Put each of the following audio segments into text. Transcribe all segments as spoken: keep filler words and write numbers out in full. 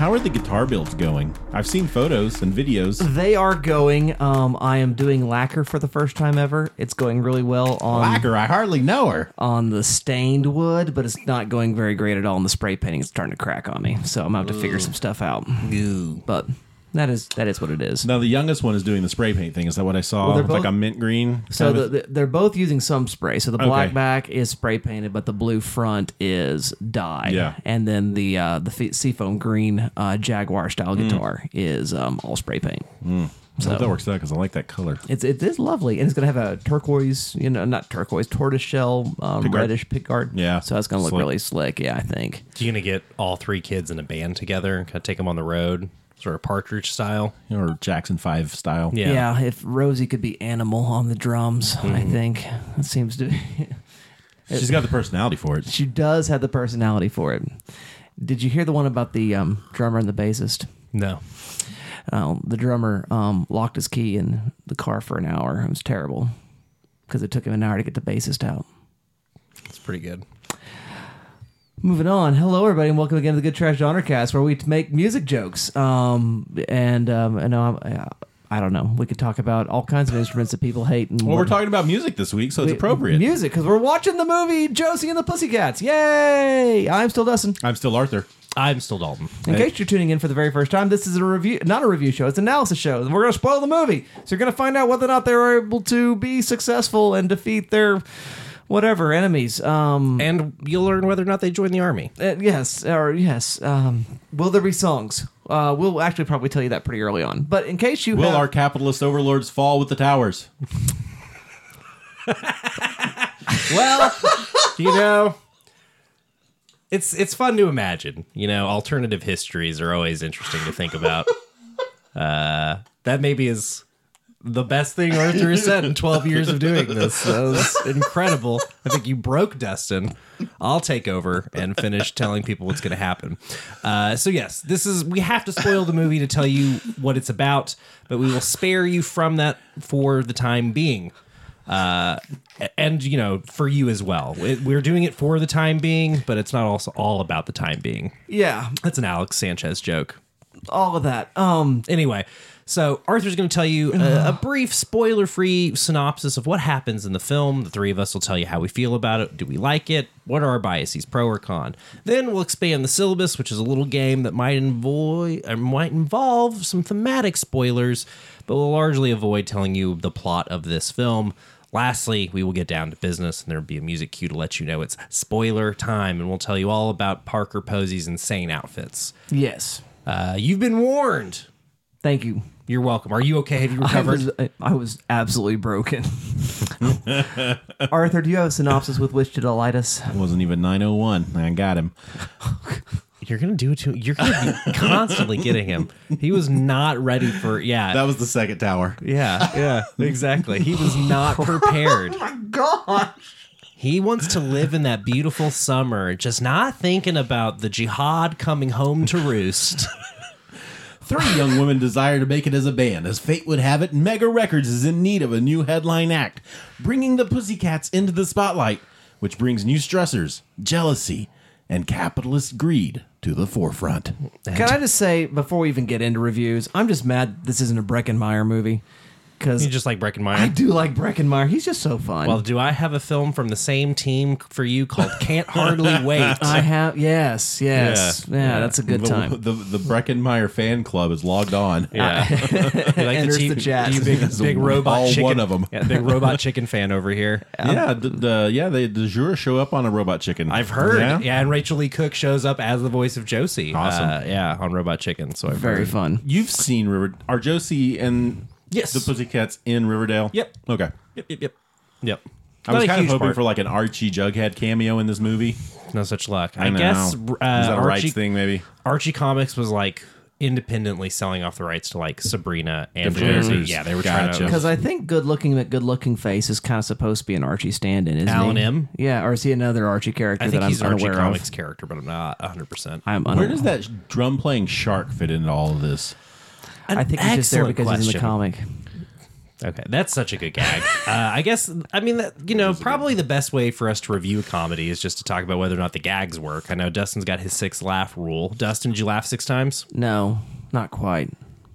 How are the guitar builds going? I've seen photos and videos. They are going. Um, I am doing lacquer for the first time ever. It's going really well on Lacquer, I hardly know her. on the stained wood, but it's not going very great at all on the spray painting. It's starting to crack on me, so I'm gonna have to figure some stuff out. But that is that is what it is. Now the youngest one is doing the spray paint thing. Is that what I saw? Well, they're It's like both- a mint green. So kind the, of- the, they're both using some spray. So the black Okay. back is spray painted, but the blue front is dye. Yeah. And then the uh, the fe- seafoam green uh, Jaguar style guitar is um, all spray paint. I So hope that works out because I like that color. it's it is lovely, and it's gonna have a turquoise, you know, not turquoise, tortoise shell, um, Pickguard. reddish pickguard. Yeah. So that's gonna look Slick. really slick. Yeah, I think. You gonna get all three kids in a band together, kind of take them on the road, sort of Partridge style? Or Jackson five style. Yeah. Yeah. If Rosie could be Animal on the drums, I think it seems to. She's got the personality for it. She does have the personality for it. Did you hear the one about the um, drummer and the bassist? No. Uh, the drummer um, locked his key in the car for an hour. It was terrible because it took him an hour to get the bassist out. It's pretty good. Moving on. Hello, everybody, and welcome again to the Good Trash Genre Cast, where we make music jokes. Um, and um, and uh, I don't know. We could talk about all kinds of instruments that people hate. And Well, what- we're talking about music this week, so it's appropriate. Music, because we're watching the movie Josie and the Pussycats. Yay! I'm still Dustin. I'm still Arthur. I'm still Dalton. In case you're tuning in for the very first time, this is a review, not a review show, it's an analysis show. And we're going to spoil the movie. So you're going to find out whether or not they were able to be successful and defeat their whatever enemies. Um, And you'll learn whether or not they join the army. uh, yes, or yes. Um, will there be songs? Uh, we'll actually probably tell you that pretty early on. But in case you Will have... our capitalist overlords fall with the towers? Well, you know, it's it's fun to imagine. You know, alternative histories are always interesting to think about. Uh, that maybe is the best thing Arthur has said in twelve years of doing this. That was incredible. I think you broke Dustin. I'll take over and finish telling people what's going to happen. Uh, so yes, this is we have to spoil the movie to tell you what it's about, but we will spare you from that for the time being. Uh, and you know, for you as well. It, we're doing it for the time being, but it's not also all about the time being. Yeah, That's an Alex Sanchez joke. all of that. Um, Anyway, so Arthur's going to tell you a, a brief spoiler-free synopsis of what happens in the film. The three of us will tell you how we feel about it. Do we like it? What are our biases, pro or con? Then we'll expand the syllabus, which is a little game that might involve, or might involve some thematic spoilers, but will largely avoid telling you the plot of this film. Lastly, we will get down to business, and there will be a music cue to let you know it's spoiler time, and we'll tell you all about Parker Posey's insane outfits. yes. Uh, you've been warned. Thank you. You're welcome. Are you okay? Have you I recovered? was, I, I was absolutely broken. Arthur, do you have a synopsis with which to delight us? It wasn't even nine oh one. I got him. You're gonna do it to. You're gonna be constantly getting him. He was not ready for. Yeah. That was the second tower. yeah. Yeah. Exactly. He was not prepared. Oh my gosh. He wants to live in that beautiful summer, just not thinking about the jihad coming home to roost. Three young women desire to make it as a band. As fate would have it, Mega Records is in need of a new headline act, bringing the Pussycats into the spotlight, which brings new stressors, jealousy, and capitalist greed to the forefront. Can I just say, before we even get into reviews, I'm just mad this isn't a Breckenmeyer movie. Because You just like Breckenmeyer. I do like Breckenmeyer. He's just so fun. Well, do I have a film from the same team for you called Can't Hardly Wait? I have, yes, yes. Yeah, Yeah. that's a good The, time. the, the Breckenmeyer fan club is logged on. Yeah. You like Enters team- the chat. You big, big robot All chicken. one of them. Yeah, big robot chicken fan over here. Yeah, the, the yeah, they the Jura show up on a robot chicken. I've heard. Yeah? Yeah, and Rachel Lee Cook shows up as the voice of Josie. Awesome. Uh, yeah, on Robot Chicken. So I've Very heard. fun. You've seen River. Are Josie and Yes. the Pussycats in Riverdale? Yep. Okay. Yep, yep, yep. Yep. I was Not a kind of huge hoping part. for like an Archie Jughead cameo in this movie. No such luck. I, I, know. guess uh, Is that a Archie, rights thing? Maybe. Archie Comics was like independently selling off the rights to like Sabrina and Different Josie. characters. Yeah, they were Gotcha. trying to. Because I think Good Looking Good Looking Face is kind of supposed to be an Archie stand-in, isn't Alan he? M? Yeah, or is he another Archie character I think that he's I'm an Archie unaware Comics of? character, but I'm not one hundred percent. I'm Where unaware. does that drum playing shark fit into all of this? I think he's just there Excellent because he's in the question. comic. Okay, that's such a good gag. Uh, I guess, I mean, that, you know, probably the best way for us to review a comedy is just to talk about whether or not the gags work. I know Dustin's got his six laugh rule. Dustin, did you laugh six times? No, not quite.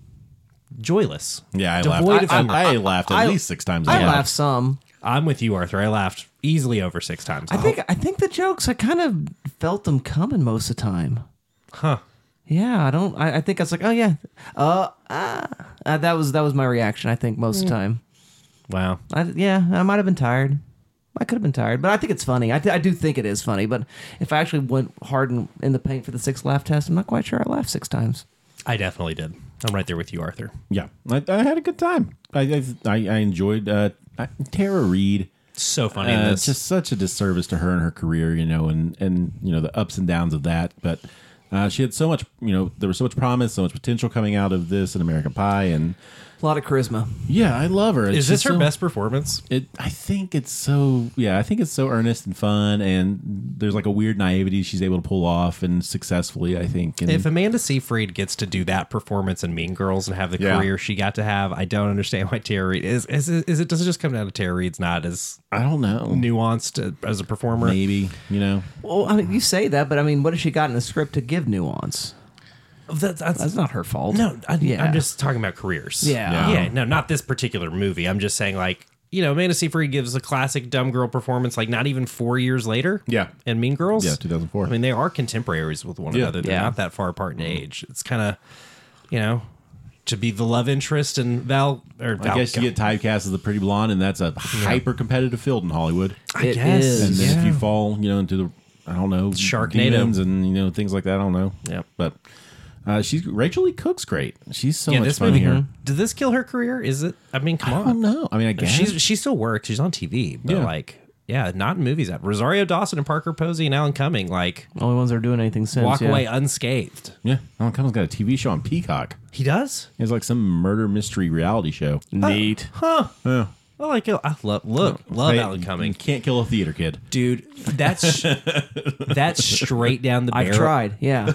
Joyless. Yeah, I Devoid laughed. of I, humor. I, I laughed at I- least six times. I Yeah. laughed some. I'm with you, Arthur. I laughed easily over six times. I think I think the jokes I kind of felt them coming most of the time. Huh. Yeah, I don't. I, I think I was like, oh yeah, uh, ah. uh, that was that was my reaction. I think most of the time. Wow. I, yeah, I might have been tired. I could have been tired, but I think it's funny. I, th- I do think it is funny. But if I actually went hard in, in the paint for the six laugh test, I'm not quite sure I laughed six times. I definitely did. I'm right there with you, Arthur. Yeah, I, I had a good time. I I, I enjoyed uh, Tara Reid. So funny in Uh, this. it's just such a disservice to her and her career, you know, and and you know the ups and downs of that. But uh, she had so much, you know, there was so much promise, so much potential coming out of this and American Pie, and A lot of charisma. yeah, I love her. It's Is this just her so- best performance? It, I think it's so, yeah, I think it's so earnest and fun, and there's like a weird naivety she's able to pull off and successfully, I think. And If Amanda Seyfried gets to do that performance in Mean Girls and have the Yeah. career she got to have, I don't understand why Tara Reid is. Is, it- is it? Does it just come down to Tara Reid's not as I don't know, nuanced as a performer? maybe, you know, Well, I mean, you say that, but I mean, what has she got in the script to give nuance? That's, that's, That's not her fault. no. I, Yeah. I'm just talking about careers. Yeah. yeah. No, not this particular movie. I'm just saying, like, you know, Amanda Seyfried gives a classic dumb girl performance, like not even four years later. Yeah. in Mean Girls. yeah, two thousand four. I mean, they are contemporaries with one Yeah. another. They're Yeah. not that far apart in age. It's kind of, you know, to be the love interest and Val. Or I Val, guess you get typecast as the pretty blonde, and that's a hyper competitive field in Hollywood. I It guess. is. And then if yeah. you fall, you know, into the, I don't know, Sharknado. demons and you know things like that. I don't know. Yep. But uh, she's Rachel Lee Cook's great. She's so yeah, much this fun movie. here. Did this kill her career? Is it? I mean, come I on. don't know. I mean, I guess She's she still works. She's on T V, but Yeah. like, yeah, not in movies. Rosario Dawson and Parker Posey and Alan Cumming like Only ones that are doing anything since. walk yeah. away unscathed. yeah. Alan Cumming's got a T V show on Peacock. He does. It's like some murder mystery reality show. Neat. Huh. Yeah. I like it. I love look love Hey, Alan You Cumming, can't kill a theater kid. dude. That's that's straight down the barrel. I've tried. Yeah.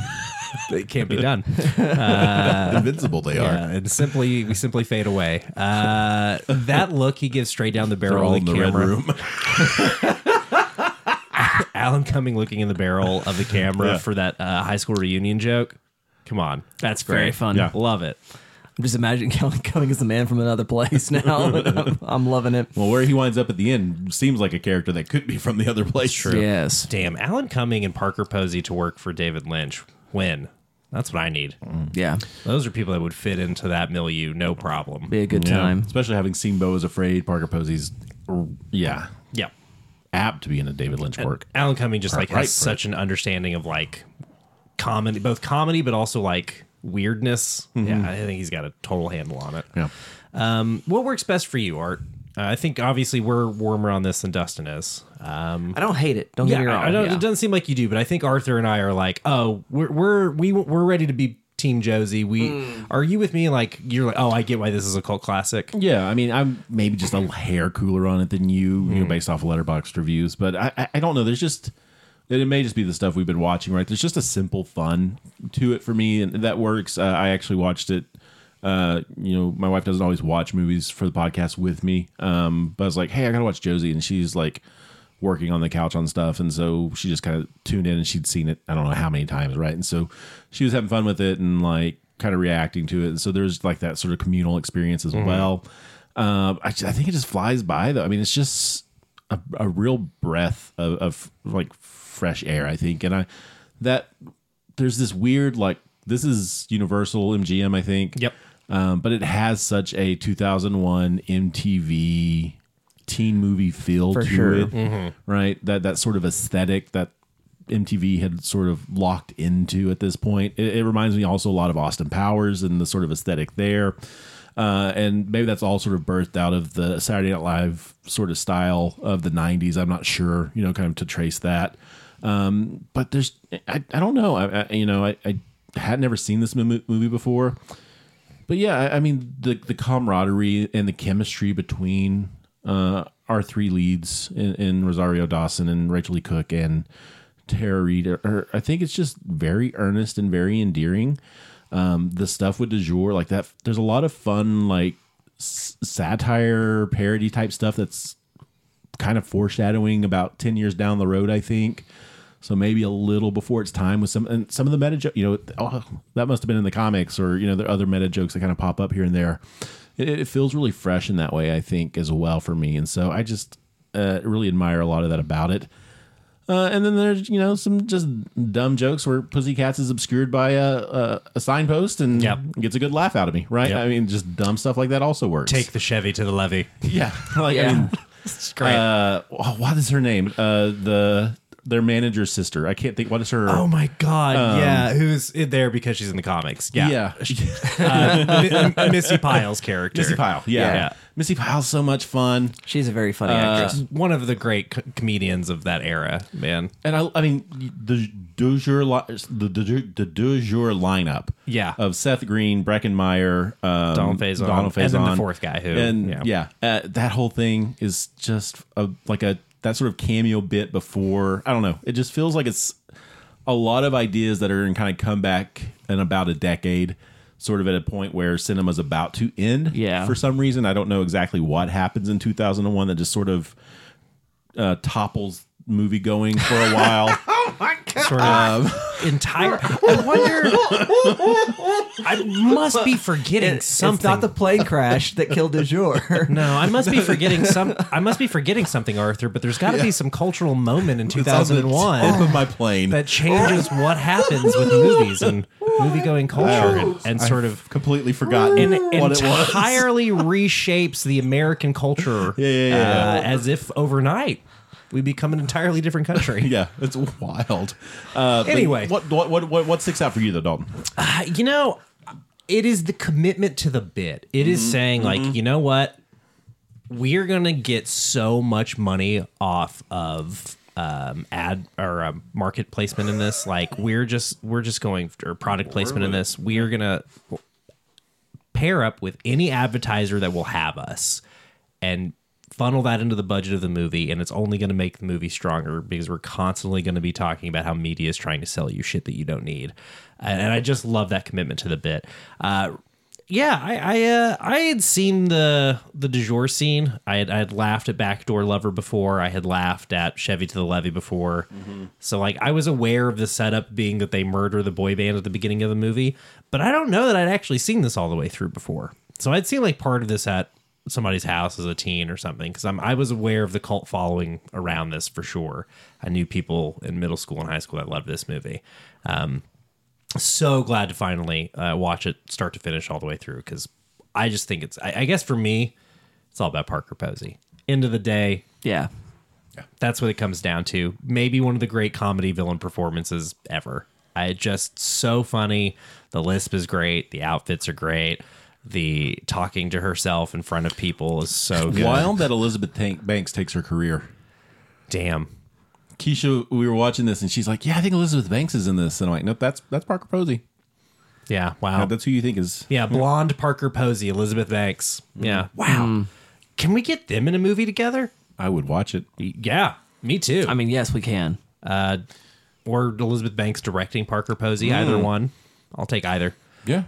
It can't be done. Invincible they Yeah, are. and simply we simply fade away. Uh, that look he gives straight down the They're barrel all of in the, the red camera. room. Alan Cumming looking in the barrel of the camera Yeah. for that uh, high school reunion joke. Come on, that's Very great. fun. Yeah. Love it. I'm just imagining Kelly Cumming as the man from another place now. I'm, I'm loving it. Well, where he winds up at the end seems like a character that could be from the other place. True. Yes. Damn, Alan Cumming and Parker Posey to work for David Lynch. When? That's what I need. Yeah. Those are people that would fit into that milieu, no problem. Be a good Yeah. time. Especially having seen Beau is Afraid, Parker Posey's, yeah, Yeah. apt to be in a David Lynch work. Alan Cumming just like Right, has such an understanding of like comedy, both comedy but also like weirdness. Yeah, I think he's got a total handle on it. Yeah. Um, what works best for you, Art? Uh, I think obviously we're warmer on this than Dustin is. Um, I don't hate it. Don't yeah, get me wrong. I, I don't, Yeah. it doesn't seem like you do, but I think Arthur and I are like, oh, we're we're we, we're ready to be Team Josie. We are you with me? Like you're like, oh, I get why this is a cult classic. Yeah, I mean, I'm maybe just a hair cooler on it than you, you know, based off of Letterboxd reviews. But I, I, I don't know. There's just it may just be the stuff we've been watching, right? There's just a simple fun to it for me, and that works. Uh, I actually watched it. Uh, you know, my wife doesn't always watch movies for the podcast with me. Um, but I was like, hey, I gotta watch Josie, and she's like working on the couch on stuff, and so she just kind of tuned in, and she'd seen it I don't know how many times, right? And so she was having fun with it and like kind of reacting to it, and so there's like that sort of communal experience as well. Um, I, ju- I think it just flies by though. I mean, it's just a, a real breath of, of like fresh air, I think, and I that there's this weird like this is Universal M G M, I think. Yep. Um, but it has such a two thousand one M T V teen movie feel For to sure. it, right? That that sort of aesthetic that M T V had sort of locked into at this point. It, it reminds me also a lot of Austin Powers and the sort of aesthetic there. Uh, and maybe that's all sort of birthed out of the Saturday Night Live sort of style of the nineties. I'm not sure, you know, kind of to trace that. Um, but there's, I, I don't know. I, I you know, I, I had never seen this mo- movie before. But yeah, I, I mean, the the camaraderie and the chemistry between uh, our three leads in, in Rosario Dawson and Rachel Lee Cook and Tara Reid, are, are, I think it's just very earnest and very endearing. Um, the stuff with Du Jour, like that, there's a lot of fun, like s- satire parody type stuff that's kind of foreshadowing about ten years down the road, I think. So maybe a little before its time with some and some of the meta jo- you know, oh, that must have been in the comics, or you know, there are other meta jokes that kind of pop up here and there. It, it feels really fresh in that way, I think, as well for me. And so I just uh, really admire a lot of that about it. Uh, and then there's, you know, some just dumb jokes where Pussycats is obscured by a, a, a signpost and Yep. gets a good laugh out of me, right? Yep. I mean, just dumb stuff like that also works. Take the Chevy to the levee. yeah, like Yeah. I mean, It's great. uh, oh, what is her name? Uh, the their manager's sister. I can't think. What is her? oh my God. yeah. Who's in there because she's in the comics. Yeah. yeah. Uh, Missy Pyle's character. Missy Pyle. Yeah. Yeah. Missy Pyle's so much fun. She's a very Uh, funny actress. One of the great co- comedians of that era, man. And I, I mean, the du jour, li- the, the, the du jour lineup Yeah. of Seth Green, Breckenmeyer, um, Donald Faison, Donald and then the Faison, fourth guy who- and yeah. yeah, uh, that whole thing is just a, like a that sort of cameo bit before. I don't know. It just feels like it's a lot of ideas that are in kind of come back in about a decade, sort of at a point where cinema's about to end. Yeah. For some reason, I don't know exactly what happens in two thousand one that just sort of uh, topples movie going for a while. Sort of entire. I wonder. I must be forgetting It- something. It's not the plane crash that killed du jour. No, I must be forgetting some. I must be forgetting something, Arthur. But there's got to be some cultural moment in two thousand one Tip of my plane. that changes what happens with movies and movie-going culture, and, and sort of completely forgotten and what it was. entirely reshapes the American culture Yeah, yeah, yeah. Uh, as if overnight we become an entirely different country. Yeah, it's wild. Uh, but Anyway. what, what what what what sticks out for you though, Dalton? Uh, you know, it is the commitment to the bit. It is Mm-hmm. saying, like, you know what? We're going to get so much money off of um, ad or um, market placement in this. Like, we're just we're just going or product placement in this. We are going to pair up with any advertiser that will have us and funnel that into the budget of the movie, and it's only going to make the movie stronger because we're constantly going to be talking about how media is trying to sell you shit that you don't need. And, and I just love that commitment to the bit. Uh, yeah, I I, uh, I had seen the the du jour scene. I had I had laughed at Backdoor Lover before. I had laughed at Chevy to the Levee before. So like I was aware of the setup being that they murder the boy band at the beginning of the movie, but I don't know that I'd actually seen this all the way through before. So I'd seen like part of this at somebody's house as a teen or something, because I'm I was aware of the cult following around this for sure. I knew people in middle school and high school that loved this movie. Um, so glad to finally uh, watch it start to finish all the way through, because I just think it's I, I guess for me it's all about Parker Posey. End of the day, Yeah. that's what it comes down to. Maybe one of the great comedy villain performances ever. I just so funny. The lisp is great. The outfits are great. The talking to herself in front of people is so good. Wild that Elizabeth Tank Banks takes her career. Damn. Keisha, we were watching this, and she's like, "Yeah, I think Elizabeth Banks is in this." And I'm like, "Nope, that's that's Parker Posey. Yeah. Wow. Yeah, that's who you think is." Yeah. Blonde Parker Posey, Elizabeth Banks. Yeah. Wow. Can we get them in a movie together? I would watch it. Yeah. Me too. I mean, yes, we can. uh, or Elizabeth Banks directing Parker Posey. Either one. I'll take either. Yeah.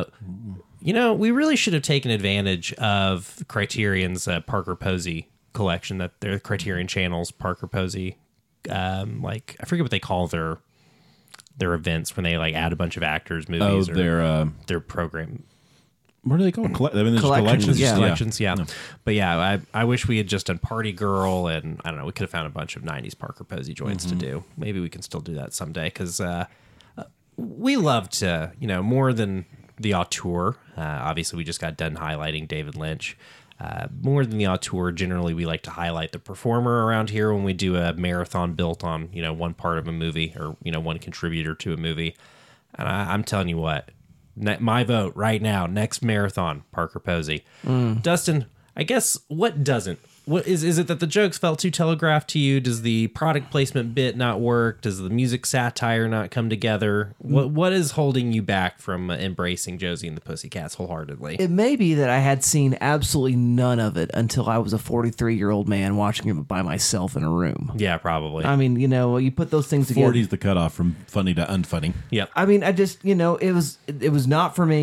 You know, we really should have taken advantage of Criterion's uh, Parker Posey collection, that their Criterion Channel's Parker Posey, um, like I forget what they call their their events when they like add a bunch of actors, oh, movies, or their uh, their program what are they called? Colle- I mean, there's Collections, collections. yeah. collections. Yeah, but yeah, I I wish we had just done Party Girl, and I don't know, we could have found a bunch of nineties Parker Posey joints to do. Maybe we can still do that someday, because uh, uh, we love to, you know, more than the auteur. Uh, obviously, we just got done highlighting David Lynch. Uh, more than the auteur, generally we like to highlight the performer around here when we do a marathon built on, you know, one part of a movie, or, you know, one contributor to a movie. And I, I'm telling you what, ne- my vote right now, next marathon, Parker Posey. Dustin, I guess what doesn't? What is is it that the jokes felt too telegraphed to you? Does the product placement bit not work? Does the music satire not come together? What what is holding you back from uh, embracing Josie and the Pussycats wholeheartedly? It may be that I had seen absolutely none of it until I was a forty-three-year-old man watching it by myself in a room. yeah, probably. I mean, you know, you put those things together. forty's the cutoff from funny to unfunny. yep. I mean, I just, you know, it was it, it was not for me.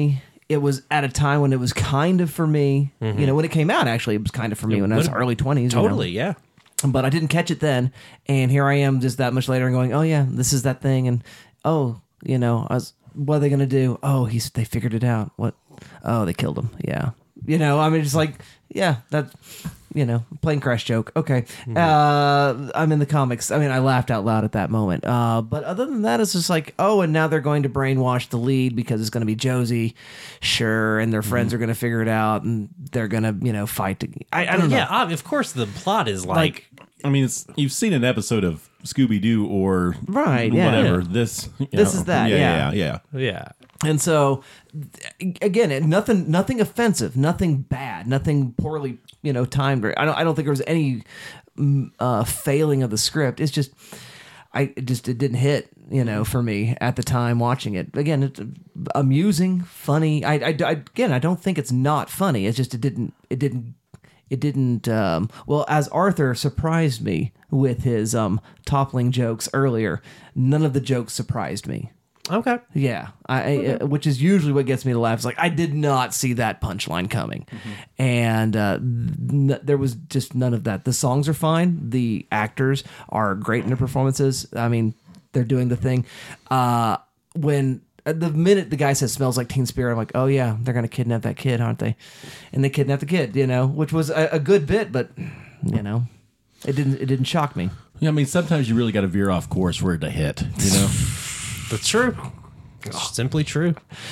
it was at a time when it was kind of for me. Mm-hmm. You know, when it came out, actually, it was kind of for me when I was when- early twenties. Totally, yeah. But I didn't catch it then, and here I am just that much later and going, oh yeah, this is that thing, and oh, you know, I was, what are they gonna do? Oh, he's they figured it out. What? Oh, they killed him. Yeah, you know, I mean, just like, yeah, that, you know, plane crash joke. Okay, Mm-hmm. uh, I'm in the comics. I mean, I laughed out loud at that moment. Uh, but other than that, it's just like, oh, and now they're going to brainwash the lead because it's going to be Josie, sure, and their friends Mm-hmm. are going to figure it out, and they're going to, you know, fight. To, I, I don't know. Yeah, ob- of course the plot is like, Like, I mean, it's, you've seen an episode of Scooby Doo or Right, yeah. whatever. Yeah. This, you This know, is that, Yeah, yeah. yeah, yeah. yeah. And so, th- again, it, nothing, nothing offensive, nothing bad, nothing poorly, you know, timed. Or, I don't, I don't think there was any mm, uh, failing of the script. It's just, I it just it didn't hit, you know, for me at the time watching it. Again, it's amusing, funny. I, I, I again, I don't think it's not funny. It's just it didn't, it didn't, it didn't. Um, well, as Arthur surprised me with his um, toppling jokes earlier, none of the jokes surprised me. Okay. Yeah, I, I uh, which is usually what gets me to laugh. It's like I did not see that punchline coming, and uh, n- there was just none of that. The songs are fine. The actors are great in their performances. I mean, they're doing the thing. Uh, when at the minute the guy says "smells like Teen Spirit," I'm like, oh yeah, they're gonna kidnap that kid, aren't they? And they kidnapped the kid, you know, which was a, a good bit, but you know, it didn't it didn't shock me. Yeah, I mean, sometimes you really got to veer off course for it to hit, you know? That's true. It's simply true.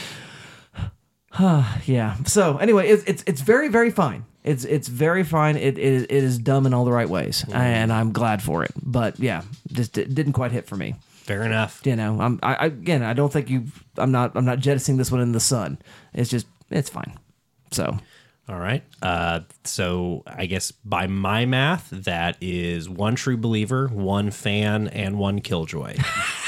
Yeah. So anyway, it's it's it's very very fine. It's it's very fine. It it, it is dumb in all the right ways, and I'm glad for it. But yeah, just it didn't quite hit for me. Fair enough. You know, I'm I, I again I don't think you. I'm not I'm not jettisoning this one in the sun. It's just it's fine. So All right. Uh, so I guess by my math, that is one true believer, one fan, and one killjoy.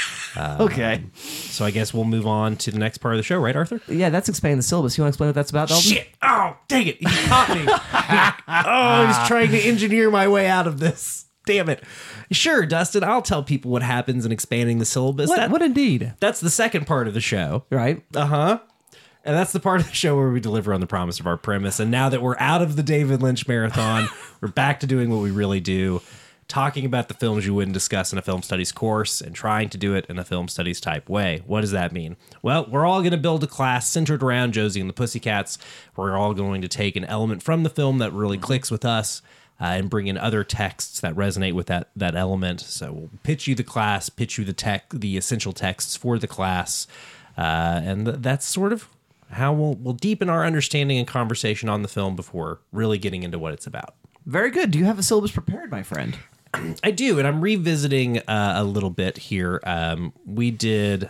okay. So I guess we'll move on to the next part of the show, right, Arthur? Yeah, that's expanding the syllabus. You want to explain what that's about, Dalton? Shit! Oh, dang it! You caught me. oh, I was trying to engineer my way out of this. Damn it. Sure, Dustin. I'll tell people what happens in expanding the syllabus. What, That- what indeed? That's the second part of the show. Right. Uh huh. And that's the part of the show where we deliver on the promise of our premise. And now that we're out of the David Lynch marathon, we're back to doing what we really do, talking about the films you wouldn't discuss in a film studies course and trying to do it in a film studies type way. What does that mean? Well, we're all going to build a class centered around Josie and the Pussycats. We're all going to take an element from the film that really clicks with us uh, and bring in other texts that resonate with that that element. So we'll pitch you the class, pitch you the tech, the essential texts for the class, uh, and th- that's sort of how we'll we'll deepen our understanding and conversation on the film before really getting into what it's about. Very good. Do you have a syllabus prepared, my friend? I do, and I'm revisiting uh, a little bit here. Um, we did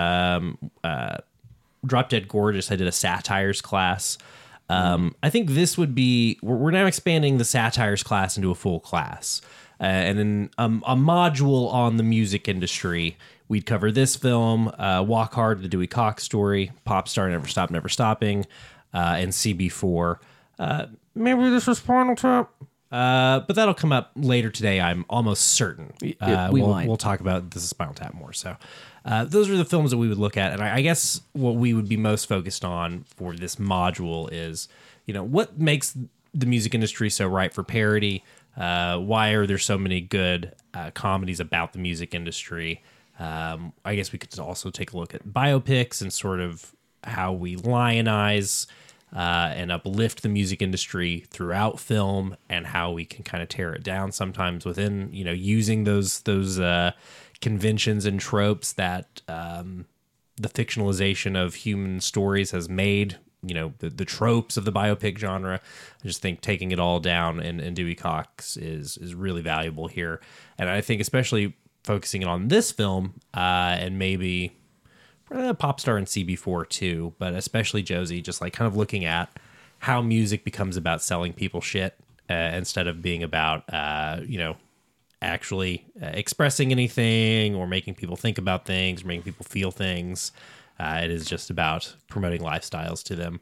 um, uh, Drop Dead Gorgeous. I did a satires class. Um, I think this would be, we're, we're now expanding the satires class into a full class. Uh, and then um, a module on the music industry. We'd cover this film, uh, Walk Hard, the Dewey Cox story, Pop Star, Never Stop, Never Stopping, uh, and C B four. Uh, maybe this was Spinal Tap. Uh, but that'll come up later today, I'm almost certain. Uh, we we'll, might. we'll talk about this is Spinal Tap more. So uh, those are the films that we would look at. And I, I guess what we would be most focused on for this module is, you know, what makes the music industry so ripe for parody? Uh, why are there so many good uh, comedies about the music industry? Um, I guess we could also take a look at biopics and sort of how we lionize uh, and uplift the music industry throughout film, and how we can kind of tear it down sometimes within, you know, using those those uh, conventions and tropes that um, the fictionalization of human stories has made. You know, the, the tropes of the biopic genre. I just think taking it all down in, in Dewey Cox is is really valuable here, and I think especially focusing on this film uh, and maybe uh, Pop Star and C B four too, but especially Josie, just like kind of looking at how music becomes about selling people shit uh, instead of being about, uh, you know, actually uh, expressing anything or making people think about things or making people feel things. Uh, it is just about promoting lifestyles to them.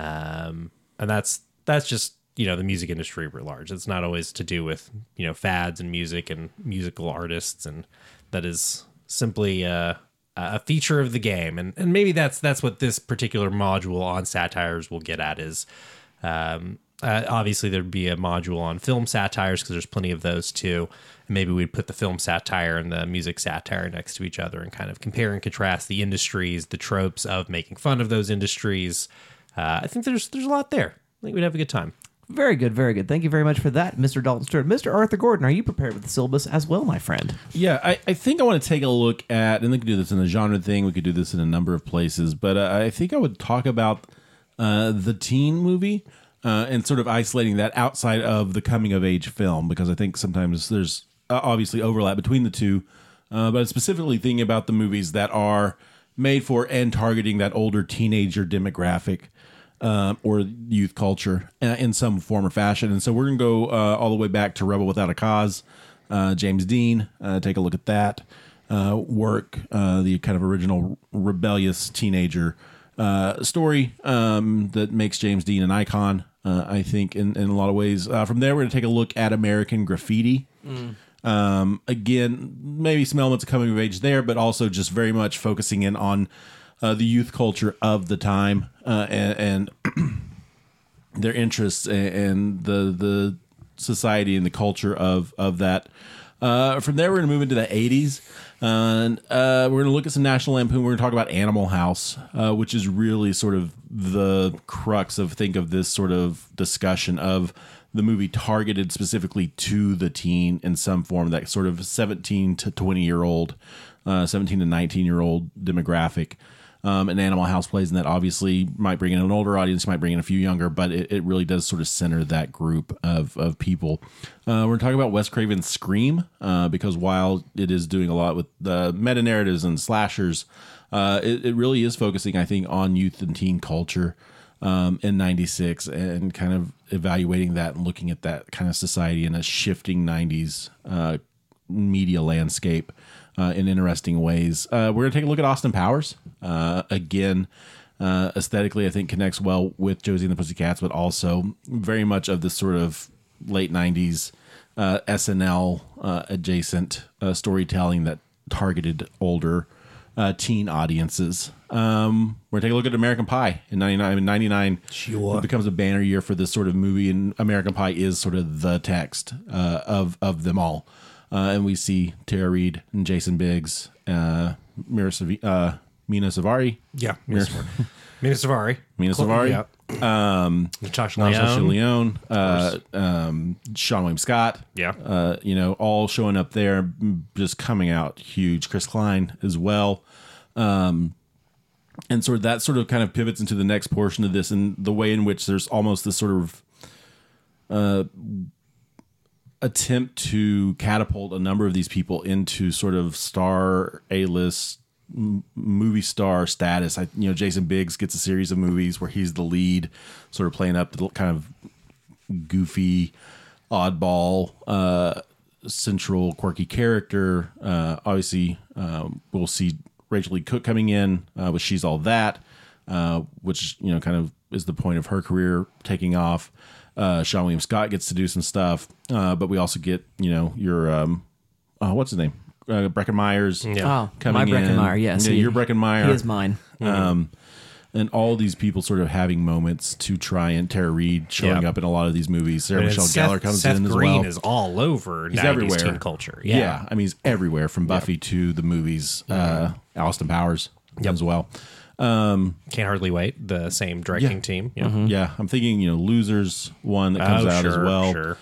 Um, and that's that's just, you know, the music industry writ large. It's not always to do with, you know, fads and music and musical artists. And that is simply uh, a feature of the game, and and maybe that's that's what this particular module on satires will get at is. Um, uh, obviously, there'd be a module on film satires because there's plenty of those too. And maybe we'd put the film satire and the music satire next to each other and kind of compare and contrast the industries, the tropes of making fun of those industries. Uh, I think there's there's a lot there. I think we'd have a good time. Very good, very good. Thank you very much for that, Mister Dalton Stewart. Mister Arthur Gordon, are you prepared with the syllabus as well, my friend? Yeah, I, I think I want to take a look at, and we could do this in a genre thing. We could do this in a number of places, but uh, I think I would talk about uh, the teen movie uh, and sort of isolating that outside of the coming of age film, because I think sometimes there's uh, obviously overlap between the two, uh, but specifically thinking about the movies that are made for and targeting that older teenager demographic. Um, or youth culture uh, in some form or fashion. And so we're going to go uh, all the way back to Rebel Without a Cause, uh, James Dean, uh, take a look at that uh, work, uh, the kind of original rebellious teenager uh, story um, that makes James Dean an icon, uh, I think, in, in a lot of ways. Uh, from there, we're going to take a look at American Graffiti. Mm. Um, again, maybe some elements of coming of age there, but also just very much focusing in on Uh, the youth culture of the time uh, and, and their interests and, and the the society and the culture of of that. Uh, from there, we're going to move into the eighties, and uh, we're going to look at some National Lampoon. We're going to talk about Animal House, uh, which is really sort of the crux of think of this sort of discussion of the movie targeted specifically to the teen in some form, that sort of seventeen to twenty year old, uh, seventeen to nineteen year old demographic. Um, and Animal House plays in that. Obviously might bring in an older audience, might bring in a few younger, but it, it really does sort of center that group of, of people. Uh, we're talking about Wes Craven's Scream, uh, because while it is doing a lot with the meta narratives and slashers, uh, it, it really is focusing, I think, on youth and teen culture um, in ninety-six and kind of evaluating that and looking at that kind of society in a shifting nineties uh, media landscape. Uh, in interesting ways. Uh, we're going to take a look at Austin Powers. Uh, again, uh, aesthetically, I think connects well with Josie and the Pussycats, but also very much of this sort of late nineties uh, S N L uh, adjacent uh, storytelling that targeted older uh, teen audiences. Um, we're going to take a look at American Pie in ninety-nine. In ninety-nine, sure. It becomes a banner year for this sort of movie, and American Pie is sort of the text uh, of, of them all. Uh, and we see Tara Reid and Jason Biggs, uh, Mira Savi- uh, Mina Savari. Yeah. Mina Savari. Mina Savari. Mina Savari. Yeah. Um, Natasha Lyonne. Natasha Lyonne. Uh, um, Sean William Scott. Yeah. Uh, you know, all showing up there, just coming out huge. Chris Klein as well. Um, and sort of that sort of kind of pivots into the next portion of this, and the way in which there's almost this sort of uh, attempt to catapult a number of these people into sort of star A-list m- movie star status. I, you know, Jason Biggs gets a series of movies where he's the lead, sort of playing up the kind of goofy, oddball, uh, central, quirky character. Uh, obviously, um, we'll see Rachel Lee Cook coming in uh, with She's All That, uh, which, you know, kind of is the point of her career taking off. Uh, Sean William Scott gets to do some stuff, uh, but we also get, you know, your um, uh, what's his name, uh, Breckin Myers. Yeah. Oh, coming my in. Breckenmeyer, yes. Yeah, he, your Breckenmeyer. He is mine. Um, and all these people sort of having moments to try, and Tara Reid showing Yep. up in a lot of these movies. Sarah And Michelle Seth, Gellar comes Seth in as Green well. is all over He's nineties everywhere. teen culture. Yeah. Yeah. I mean, he's everywhere from Buffy to the movies. Uh, Austin Powers as well. Um, Can't Hardly Wait, the same directing Yeah. team. Yeah. Mm-hmm. Yeah, I'm thinking, you know, Losers one that comes Oh, out sure, as well. Sure.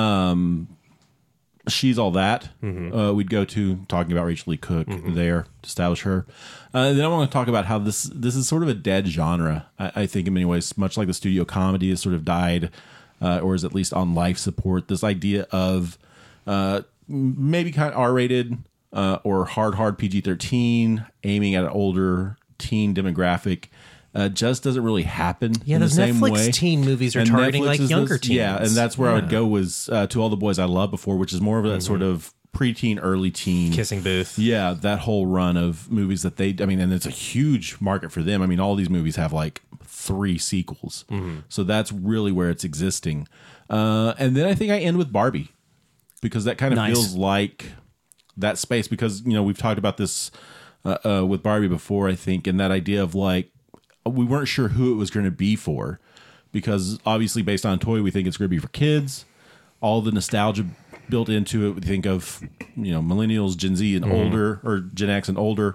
She's All That. Mm-hmm. Uh, we'd go to talking about Rachel Lee Cook there to establish her. Uh, then I want to talk about how this this is sort of a dead genre. I, I think in many ways, much like the studio comedy has sort of died, uh, or is at least on life support. This idea of uh, maybe kind of R-rated uh, or hard, hard P G thirteen, aiming at an older teen demographic. Uh, just doesn't really happen. Yeah, in the those same Netflix way. teen movies are And targeting Netflix like is younger this- teens. Yeah, and that's where I would Yeah. go was uh, To All the Boys I Loved Before, which is more of that sort of preteen, early teen. Kissing Booth. Yeah, that whole run of movies that they, I mean, and it's a huge market for them. I mean, all these movies have like three sequels. So that's really where it's existing. Uh, and then I think I end with Barbie because that kind of Nice. feels like that space because, you know, we've talked about this uh, uh, with Barbie before, I think, and that idea of like we weren't sure who it was going to be for, because obviously based on toy, we think it's going to be for kids. All the nostalgia built into it, we think of you know millennials, Gen Z, and mm-hmm. older, or Gen X and older.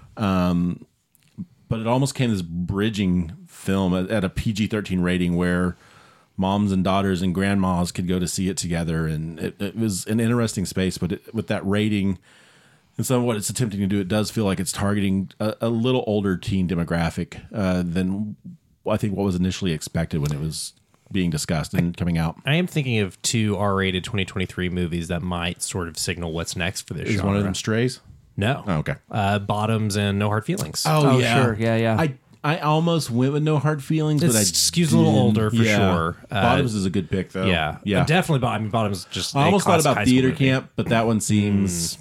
Um, but it almost came this bridging film at, at a P G thirteen rating where moms and daughters and grandmas could go to see it together, and it, it was an interesting space. But it, with that rating and some of what it's attempting to do, it does feel like it's targeting a, a little older teen demographic uh, than I think what was initially expected when it was being discussed and coming out. I am thinking of two R-rated twenty twenty-three movies that might sort of signal what's next for this Is genre. one of them Strays? No. Oh, okay. Uh, Bottoms and No Hard Feelings. Oh, sure. Yeah, yeah. I I almost went with No Hard Feelings, It's but I skews a little didn't. older for Yeah. sure. Uh, Bottoms is a good pick, though. Yeah. yeah. Uh, definitely. Bottom, I mean, Bottoms just. I a almost thought classic about high school theater movie. camp, but that one seems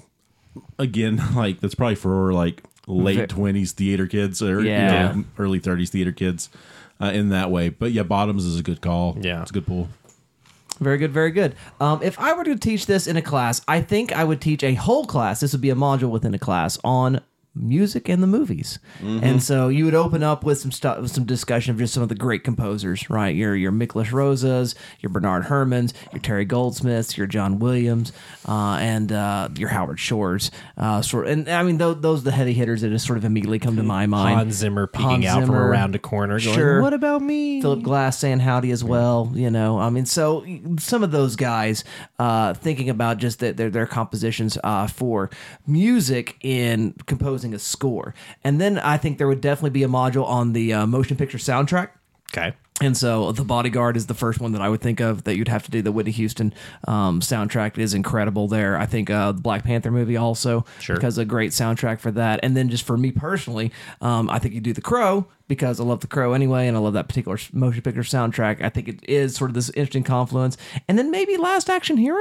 again like that's probably for like late twenties theater kids or Yeah. you know, early thirties theater kids uh, in that way. But yeah, Bottoms is a good call. Yeah. It's a good pull. Very good, very good. Um, if I were to teach this in a class, I think I would teach a whole class. This would be a module within a class on music and the movies. Mm-hmm. And so you would open up with some stuff, with some discussion of just some of the great composers, right? Your your Miklos Rozas, your Bernard Herrmanns, your Terry Goldsmiths, your John Williams, uh, and uh, your Howard Shores. Uh, sort and I mean those those are the heavy hitters that just sort of immediately come to my mind. Hans Zimmer peeking Hans out from Zimmer, around a corner going, sure. what about me? Philip Glass saying howdy as well, you know. I mean, so some of those guys uh, thinking about just the, their their compositions uh, for music in composing a score, and then I think there would definitely be a module on the uh, motion picture soundtrack. Okay. And so The Bodyguard is the first one that I would think of that you'd have to do. The Whitney Houston um, soundtrack is incredible there. I think uh, the Black Panther movie also, Sure. because a great soundtrack for that. And then just for me personally, um, I think you do The Crow because I love The Crow anyway, and I love that particular motion picture soundtrack. I think it is sort of this interesting confluence. And then maybe Last Action Hero,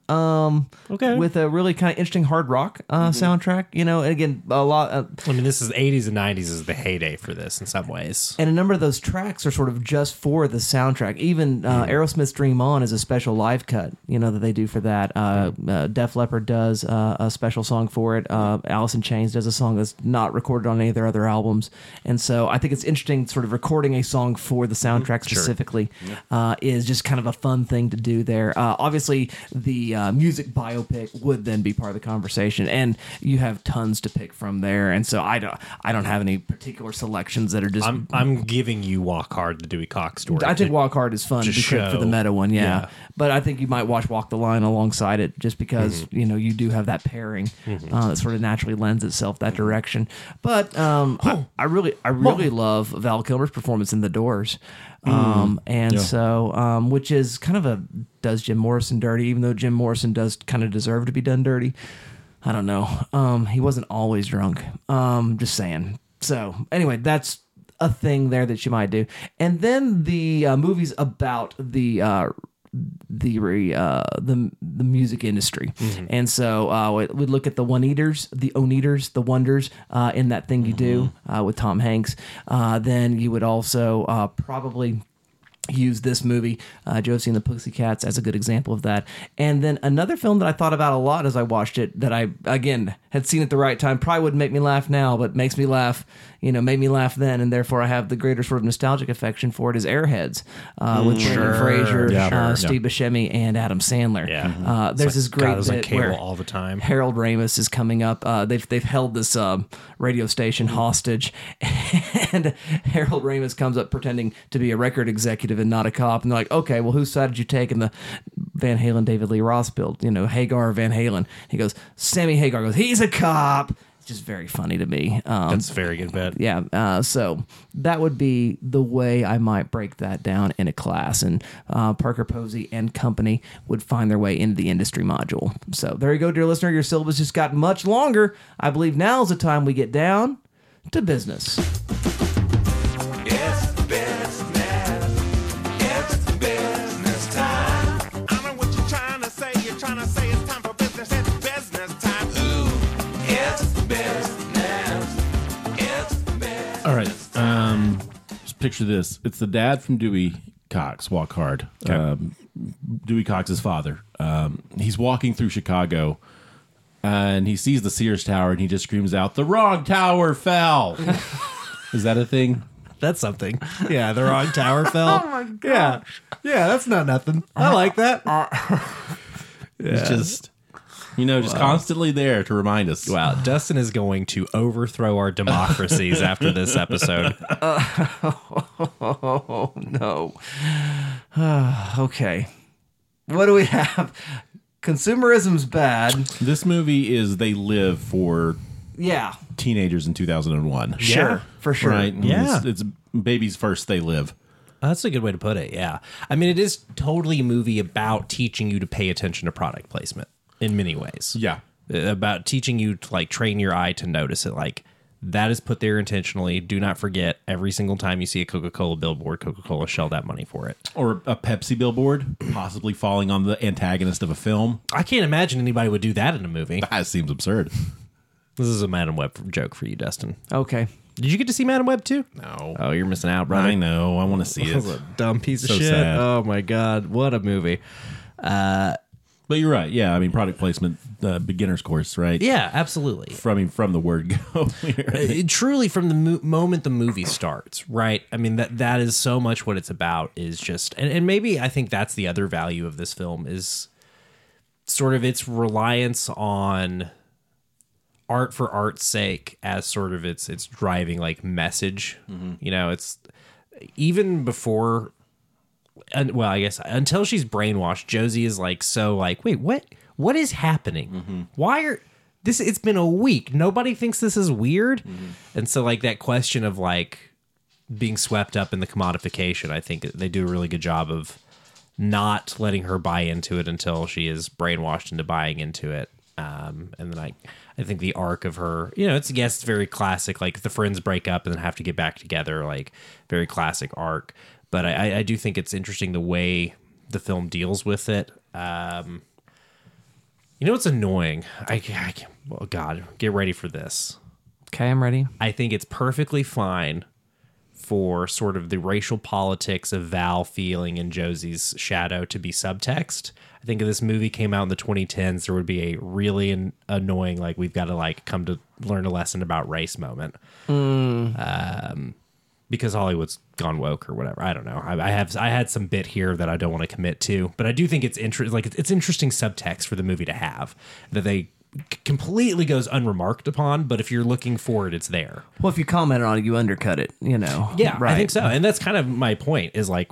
um, Okay. with a really kind of interesting hard rock uh, soundtrack. You know, and again, a lot. Uh, I mean, this is eighties and nineties is the heyday for this in some ways. And a number of those tracks are sort of just for the soundtrack. Even uh, Aerosmith's "Dream On" is a special live cut, you know, that they do for that. Uh, uh, Def Leppard does uh, a special song for it. Uh, Alice in Chains does a song that's not recorded on any of their other albums. And so I think it's interesting, sort of recording a song for the soundtrack specifically uh, is just kind of a fun thing to do there. Uh, obviously, the uh, music biopic would then be part of the conversation, and you have tons to pick from there. And so I don't, I don't have any particular selections that are just. I'm I'm giving you Walk Hard, the Dewey Cox story. I think to- Walk Hard is fun to to show for the show. meta one, yeah. Yeah. But I think you might watch Walk the Line alongside it, just because Mm-hmm. you know you do have that pairing uh, that sort of naturally lends itself that direction. But um, I, I really, I really love Val Kilmer's performance in The Doors, um, and so um, which is kind of a does Jim Morrison dirty, even though Jim Morrison does kind of deserve to be done dirty. I don't know. Um, he wasn't always drunk. Um, just saying. So anyway, that's a thing there that you might do. And then the uh, movies about the uh, the uh, the the music industry. And so uh, we we'd look at the One Eaters, the Own Eaters, the Wonders uh, in That Thing You Do uh, with Tom Hanks. Uh, then you would also uh, probably use this movie, uh, Josie and the Pussycats, as a good example of that. And then another film that I thought about a lot as I watched it, that I, again, had seen at the right time, probably wouldn't make me laugh now, but makes me laugh, you know, made me laugh then, and therefore I have the greater sort of nostalgic affection for it, is Airheads, uh, with Brendan Fraser, Yeah, uh, sure, Steve Buscemi, and Adam Sandler. Yeah. Uh, there's this great God, it was on bit cable where all the time. Harold Ramis is coming up. Uh, they've they've held this um, radio station hostage, and Harold Ramis comes up pretending to be a record executive and not a cop. And they're like, "Okay, well, whose side did you take in the Van Halen David Lee Roth build? You know, Hagar or Van Halen?" He goes, "Sammy Hagar." Goes, "He's a cop." It's just very funny to me. Um, That's a very good bet. yeah, uh, so that would be the way I might break that down in a class, and uh, Parker Posey and company would find their way into the industry module. So there you go, dear listener. Your syllabus just got much longer. I believe now's the time we get down to business. It's business. It's business time. I know what you're trying to say. You're trying to say it's time for business. It's business time. Ooh, it's business. It's business. All right. Um, just picture this. It's the dad from Dewey Cox, Walk Hard. Um, Dewey Cox's father. Um, he's walking through Chicago and he sees the Sears Tower, and he just screams out, "The wrong tower fell." Is that a thing? That's something. Yeah, the wrong tower fell. Oh my god. Yeah, yeah, that's not nothing. I like that. It's just, you know, just constantly there to remind us. Wow, Dustin is going to overthrow our democracies after this episode. Oh no. Okay. What do we have? Consumerism's bad. This movie is They Live for Yeah. teenagers in two thousand one. Sure. For sure. Right? Yeah. It's, it's baby's first They Live. That's a good way to put it. Yeah, I mean, it is totally a movie about teaching you to pay attention to product placement in many ways. Yeah. About teaching you to like train your eye to notice it. Like that is put there intentionally. Do not forget every single time you see a Coca-Cola billboard, Coca-Cola shelled out money for it. Or a Pepsi billboard, possibly falling on the antagonist of a film. I can't imagine anybody would do that in a movie. That seems absurd. This is a Madam Web joke for you, Dustin. Okay. Did you get to see Madam Web too? No. Oh, you're missing out, brother. I know. I want to see it. That's a dumb piece of So shit. sad. Oh my god, what a movie. But you're right. Yeah, I mean, product placement, uh, beginner's course, right? Yeah, absolutely. From from the word go. It, truly, from the mo- moment the movie starts, right? I mean, that that is so much what it's about. Is just, and, and maybe I think that's the other value of this film is sort of its reliance on art for art's sake as sort of its its driving like message. You know, it's even before. And, well, I guess until she's brainwashed, Josie is like so like, wait, what? What is happening? Why are this? It's been a week. Nobody thinks this is weird, and so like that question of like being swept up in the commodification, I think they do a really good job of not letting her buy into it until she is brainwashed into buying into it. Um, and then I, I think the arc of her, you know, it's yes, it's very classic. Like the friends break up and then have to get back together. Like very classic arc. But I, I do think it's interesting the way the film deals with it. Um, you know what's annoying? I, I can't, oh God, get ready for this. Okay, I'm ready. I think it's perfectly fine for sort of the racial politics of Val feeling in Josie's shadow to be subtext. I think if this movie came out in the twenty tens, there would be a really an, annoying, like, we've got to like come to learn a lesson about race moment. Mm. Um, because Hollywood's gone woke or whatever. I don't know. I, I have I had some bit here that I don't want to commit to, but I do think it's inter- like it's, it's interesting subtext for the movie to have that they c- completely goes unremarked upon. But if you're looking for it, it's there. Well, if you comment on it, you undercut it, you know. Yeah, right. I think so. And that's kind of my point is like,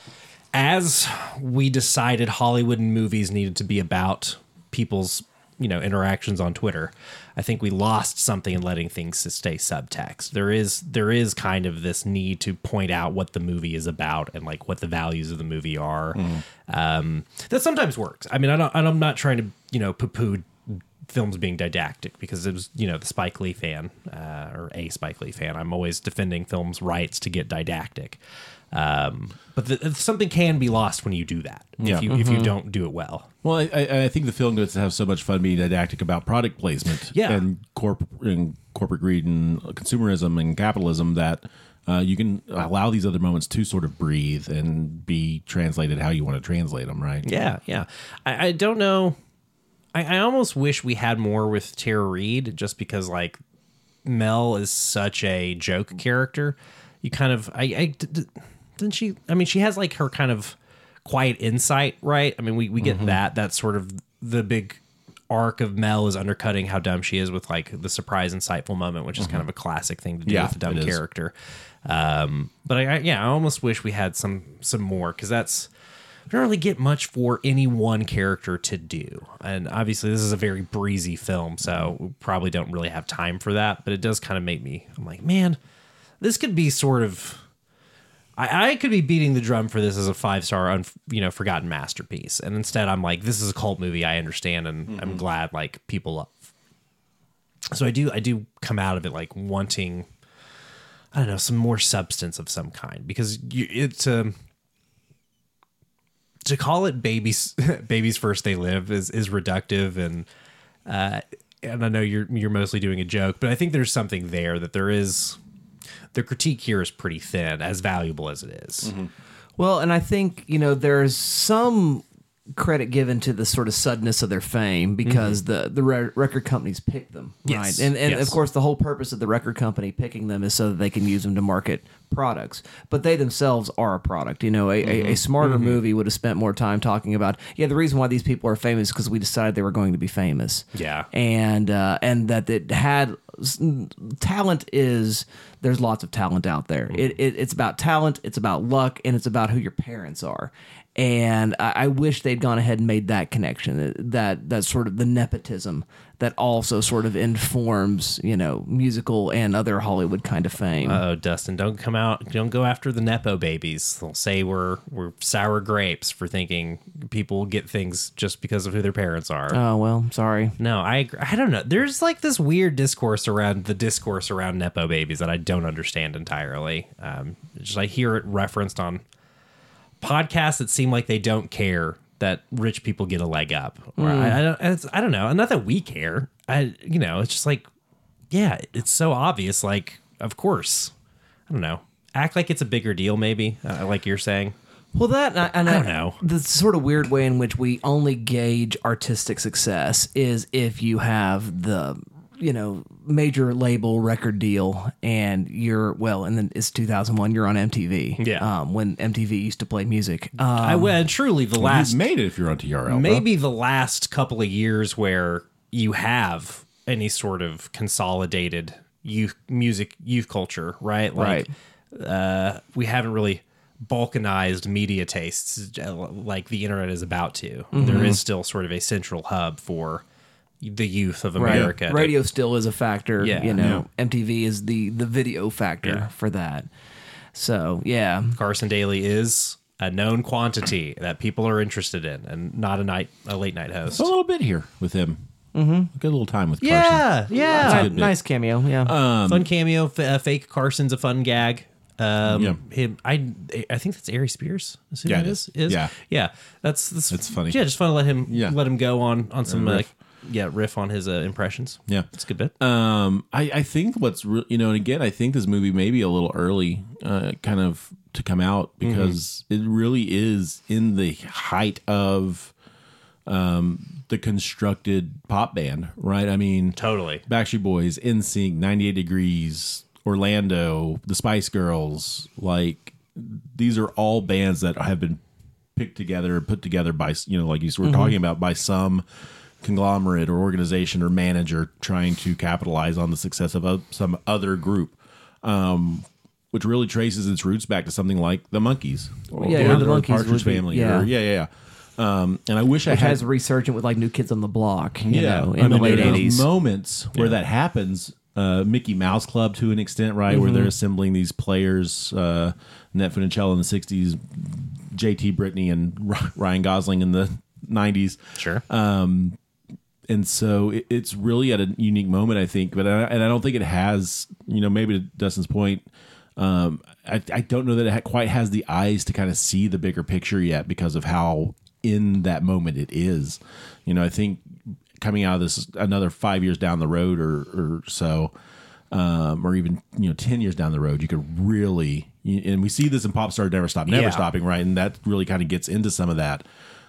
as we decided Hollywood and movies needed to be about people's, you know, interactions on Twitter, I think we lost something in letting things stay subtext. There is there is kind of this need to point out what the movie is about and like what the values of the movie are. Mm. Um, that sometimes works. I mean, I don't, I'm not trying to, you know, poo-poo films being didactic because it was, you know, the Spike Lee fan uh, or a Spike Lee fan. I'm always defending films' rights to get didactic. Um, but the, something can be lost when you do that. Yeah. If you Mm-hmm. if you don't do it well. Well, I, I, I think the film gets to have so much fun being didactic about product placement Yeah. and, corp- and corporate greed and consumerism and capitalism that uh, you can allow these other moments to sort of breathe and be translated how you want to translate them, right? Yeah, yeah. I, I don't know. I, I almost wish we had more with Tara Reid just because like Mel is such a joke character. You kind of I, I d- d- didn't she? I mean, she has like her kind of quiet insight, right? I mean, we, we get mm-hmm. that. That's sort of the big arc of Mel is undercutting how dumb she is with like the surprise, insightful moment, which is mm-hmm. kind of a classic thing to do yeah, with a dumb character. Um, but I, I, yeah, I almost wish we had some some more because that's we don't really get much for any one character to do. And obviously, this is a very breezy film, so we probably don't really have time for that. But it does kind of make me. I'm like, man, this could be sort of. I, I could be beating the drum for this as a five star, un, you know, forgotten masterpiece, and instead I'm like, this is a cult movie. I understand, and mm-hmm. I'm glad like people love. So I do, I do come out of it like wanting, I don't know, some more substance of some kind because you, it's um, to call it babies, babies first they live is is reductive and. Uh, and I know you're you're mostly doing a joke, but I think there's something there that there is. The critique here is pretty thin, as valuable as it is. Mm-hmm. Well, and I think, you know, there's some credit given to the sort of suddenness of their fame because mm-hmm. the the re- record companies picked them, yes. right? And and yes. of course, the whole purpose of the record company picking them is so that they can use them to market products. But they themselves are a product. You know, a, mm-hmm. a, a smarter mm-hmm. movie would have spent more time talking about, yeah, the reason why these people are famous is because we decided they were going to be famous. Yeah, and uh, and that it had talent is there's lots of talent out there. Mm-hmm. It, it it's about talent, it's about luck, and it's about who your parents are. And I, I wish they'd gone ahead and made that connection, that that sort of the nepotism that also sort of informs, you know, musical and other Hollywood kind of fame. Oh, Dustin, don't come out, don't go after the Nepo babies. They'll say we're we're sour grapes for thinking people get things just because of who their parents are. Oh, well, sorry. No, I agree. I don't know. There's like this weird discourse around the discourse around Nepo babies that I don't understand entirely. Um, just I hear it referenced on podcasts that seem like they don't care that rich people get a leg up. Or Mm. I, I don't. It's, I don't know. Not that we care. I. You know. It's just like, yeah. It's so obvious. Like, of course. I don't know. Act like it's a bigger deal. Maybe. Uh, like you're saying. Well, that and I, and I don't know. The sort of weird way in which we only gauge artistic success is if you have the, you know, major label record deal and you're, well, and then it's two thousand one, you're on M T V. Yeah. Um, when M T V used to play music. Um, I well, truly the Well, last you've made it if you're on T R L. maybe the last couple of years where you have any sort of consolidated youth music youth culture, right? Like, right. Uh, we haven't really balkanized media tastes like the internet is about to. Mm-hmm. There is still sort of a central hub for the youth of America. Right. Radio still is a factor. Yeah. You know, Yeah. M T V is the the video factor Yeah. for that. So yeah. Carson Daly is a known quantity that people are interested in, and not a night a late night host. a little bit here with him. Mm-hmm. Good little time with Carson. Yeah, yeah. That's a good bit. Nice cameo. Yeah. Um, Fun cameo. F- uh, fake Carson's a fun gag. Um, Yeah. him, I, I think that's Ari Spears. Is who Yeah, that it is. is. Is Yeah. yeah. That's that's It's funny. Yeah, just fun to let him. Yeah. let him go on on some uh, riff. yeah riff on his uh, impressions. Yeah. it's a good bit. Um, I, I think what's re- you know, and again, I think this movie may be a little early, uh, kind of to come out because mm-hmm. it really is in the height of, um, the constructed pop band, right? I mean, Totally. Backstreet Boys, N Sync, ninety-eight Degrees, Orlando, the Spice Girls, like these are all bands that have been picked together, put together by, you know, like you were mm-hmm. talking about, by some conglomerate or organization or manager trying to capitalize on the success of a, some other group, um, which really traces its roots back to something like the Monkees or, Yeah, or, yeah, the or Monkees Partridge would be- Family. yeah. Or, yeah, yeah, yeah. Um, and I wish I Which had has resurgent with like New Kids on the Block, you yeah, know, in I the mean, late there are those eighties. moments where that happens. Uh, Mickey Mouse Club to an extent, right, Mm-hmm. where they're assembling these players, uh, Annette Funicello in the sixties, J T Brittany and R- Ryan Gosling in the nineties. Sure. Um, and so it, it's really at a unique moment, I think. But I, and I don't think it has, you know, maybe to Dustin's point, um, I, I don't know that it ha- quite has the eyes to kind of see the bigger picture yet because of how in that moment it is. You know, I think coming out of this another five years down the road or, or so, um, or even, you know, ten years down the road, you could really, and we see this in Pop Star Never Stop, Never Yeah. Stopping, right? And that really kind of gets into some of that.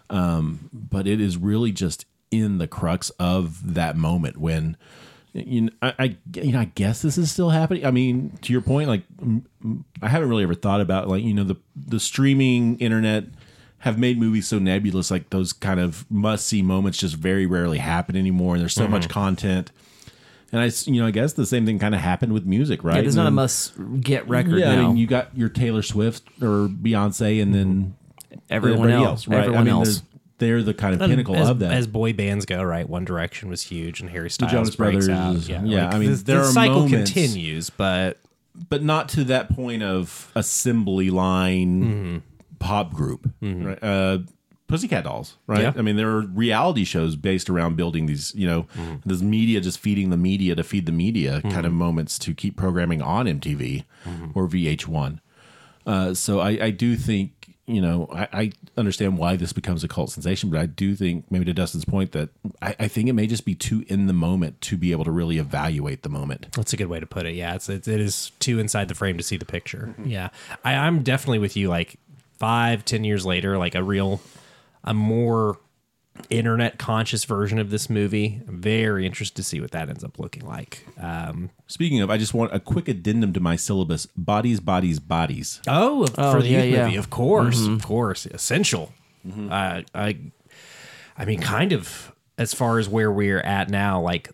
Um, but it is really just in the crux of that moment when, you know, I, I, you know, I guess this is still happening. I mean, to your point, like m- m- I haven't really ever thought about like, you know, the, the streaming internet have made movies so nebulous, like those kind of must see moments just very rarely happen anymore. And there's so Mm-hmm. much content. And I, s- you know, I guess the same thing kind of happened with music, right? Yeah, there's And not a then- must get record Yeah, now. I mean, you got your Taylor Swift or Beyonce, and then Everyone everybody else, right? everyone I mean, else. They're, they're the kind of And pinnacle as, of that. as boy bands go, right? One Direction was huge, and Harry Styles Jonas breaks Brothers, out. yeah, I mean, the, there the are cycle moments- continues, but but not to that point of assembly line Mm-hmm. pop group. Right? Uh, Pussycat Dolls, right? Yeah. I mean, there are reality shows based around building these, you know, Mm-hmm. this media just feeding the media to feed the media kind of moments to keep programming on M T V Mm-hmm. or V H one. Uh, so I, I do think, you know, I, I understand why this becomes a cult sensation, but I do think, maybe to Dustin's point, that I, I think it may just be too in the moment to be able to really evaluate the moment. that's a good way to put it. Yeah, it's it, it is too inside the frame to see the picture. Yeah, I, I'm definitely with you. Like five, ten years later, like a real a more internet conscious version of this movie. I'm very interested to see what that ends up looking like. Um, Speaking of, I just want a quick addendum to my syllabus: bodies, bodies, bodies. oh, Oh, for the yeah, youth yeah. movie, of course, of course, essential. Uh, I, I mean, kind of as far as where we're at now, like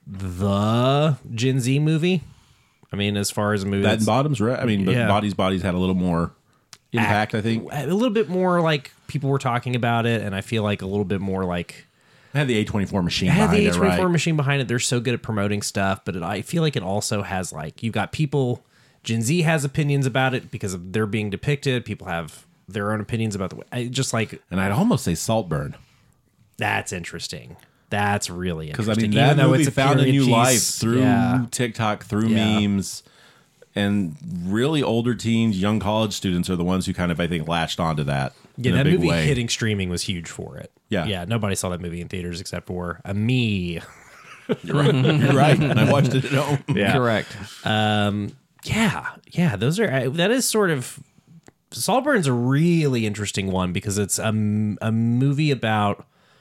the Gen Z movie. I mean, as far as a movie That that's and bottoms, right? I mean, but Yeah. bodies, bodies had a little more impact, I think. a little bit more like people were talking about it, and I feel like a little bit more like It had the A twenty-four machine it had behind the A it, twenty-four right? machine behind it. They're so good at promoting stuff, but it, I feel like it also has like you've got people. Gen Z has opinions about it because of they're being depicted. People have their own opinions about the way. I- Just like And I'd almost say Saltburn. that's interesting. That's really Because, I interesting. mean, that Even though movie it's a found a period new piece, life through yeah. TikTok, through Yeah. memes. And really older teens, young college students are the ones who kind of, I think, latched onto that Yeah, in a that big movie way. hitting streaming was huge for it. Yeah. yeah. Nobody saw that movie in theaters except for uh, me. You're right. You're right. And I watched it at home. Yeah, Correct. Um, yeah, yeah. Those are uh, that is sort of Saltburn's a really interesting one because it's a m- a movie about.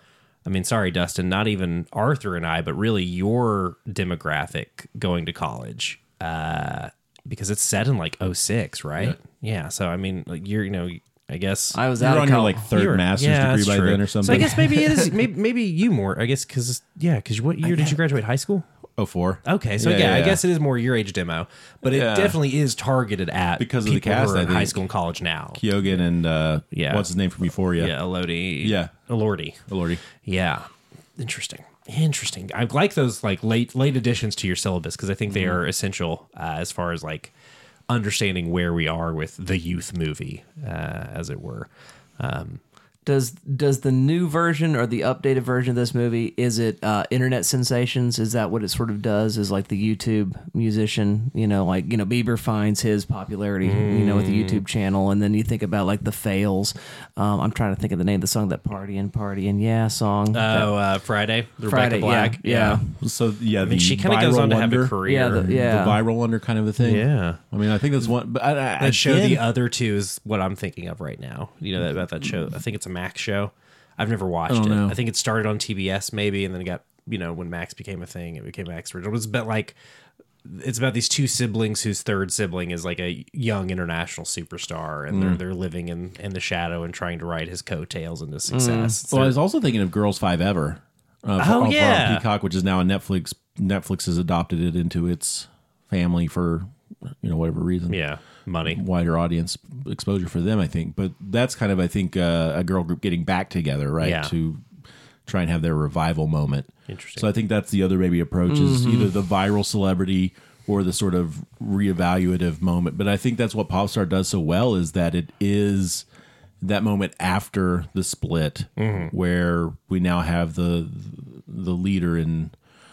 I mean, sorry, Dustin, not even Arthur and I, but really your demographic going to college. Uh, because it's set in like oh six, right? Yeah. So I mean, like you're, you know, I guess I was You're out on of your college. like third you were- master's yeah, degree that's by true. then or something. So I guess maybe it is. Maybe maybe you more. I guess because yeah, because what year did you graduate high school? oh four. Okay, so Yeah, yeah, yeah, I yeah. guess it is more your age demo, but it Yeah. definitely is targeted at Because of the people cast, who are I in high think. school and college now. Kyogen and uh, Yeah. what's his name from Euphoria? Yeah, Elodie. Yeah. Elordi. Lordy. Yeah, interesting. Interesting. I like those like late late additions to your syllabus because I think they Mm-hmm. are essential uh, as far as like understanding where we are with the youth movie, uh, as it were. Um, Does does the new version or the updated version of this movie, is it uh, internet sensations? Is that what it sort of does? Is like the YouTube musician, you know, like, you know, Bieber finds his popularity, you know, with the YouTube channel. And then you think about like the fails. Um, I'm trying to think of the name of the song, that Party Party and Yeah song. that- oh, uh, Friday. The Friday, Rebecca Black. yeah, So yeah, I mean, she kind of goes on to have a career. Yeah, the- yeah. the viral wonder kind of a thing. Yeah. I mean, I think that's one. But I, I, That show, again, the other two, is what I'm thinking of right now. You know that, about that show. I think it's a Max show. I've never watched don't it. know. I think it started on T B S maybe, and then it got, you know, when Max became a thing, it became Max Original. It was about like it's about these two siblings whose third sibling is like a young international superstar, and Mm. they're they're living in in the shadow and trying to ride his coattails into success. It's Well, I their- was also thinking of Girls Five Ever. Uh, Oh, on- on yeah. Peacock, which is now on Netflix. Netflix has adopted it into its family for you know whatever reason. yeah, money. Wider audience exposure for them, I think. But that's kind of, I think, uh, a girl group getting back together, right? Yeah. To try and have their revival moment. Interesting. So I think that's the other maybe approach is either the viral celebrity or the sort of reevaluative moment. But I think that's what Popstar does so well is that it is that moment after the split where we now have the the leader in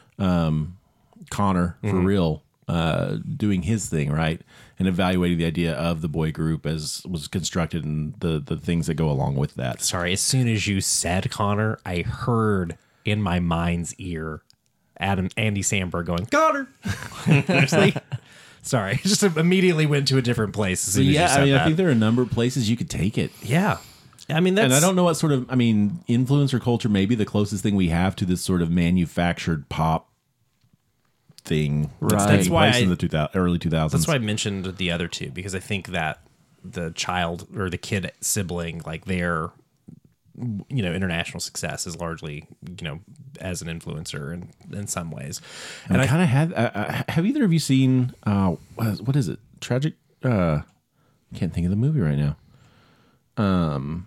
um, Connor for real uh, doing his thing, right? And evaluating the idea of the boy group as was constructed and the the things that go along with that. Sorry, as soon as you said Connor, I heard in my mind's ear Adam Andy Samberg going Connor. Seriously? Sorry, just immediately went to a different place. As soon as you Yeah, said I mean, that. I think there are a number of places you could take it. yeah. I mean, that's And I don't know what sort of, I mean, influencer culture may be the closest thing we have to this sort of manufactured pop thing. That's Right. taking That's why place I- in the two thousand, early two thousands. That's why I mentioned the other two because I think that the child or the kid sibling, like their, you know, international success is largely, you know, as an influencer in, in some ways. And I kind of had, uh, uh, have either of you seen, uh, what is, what is it? Tragic, uh, can't think of the movie right now. Um,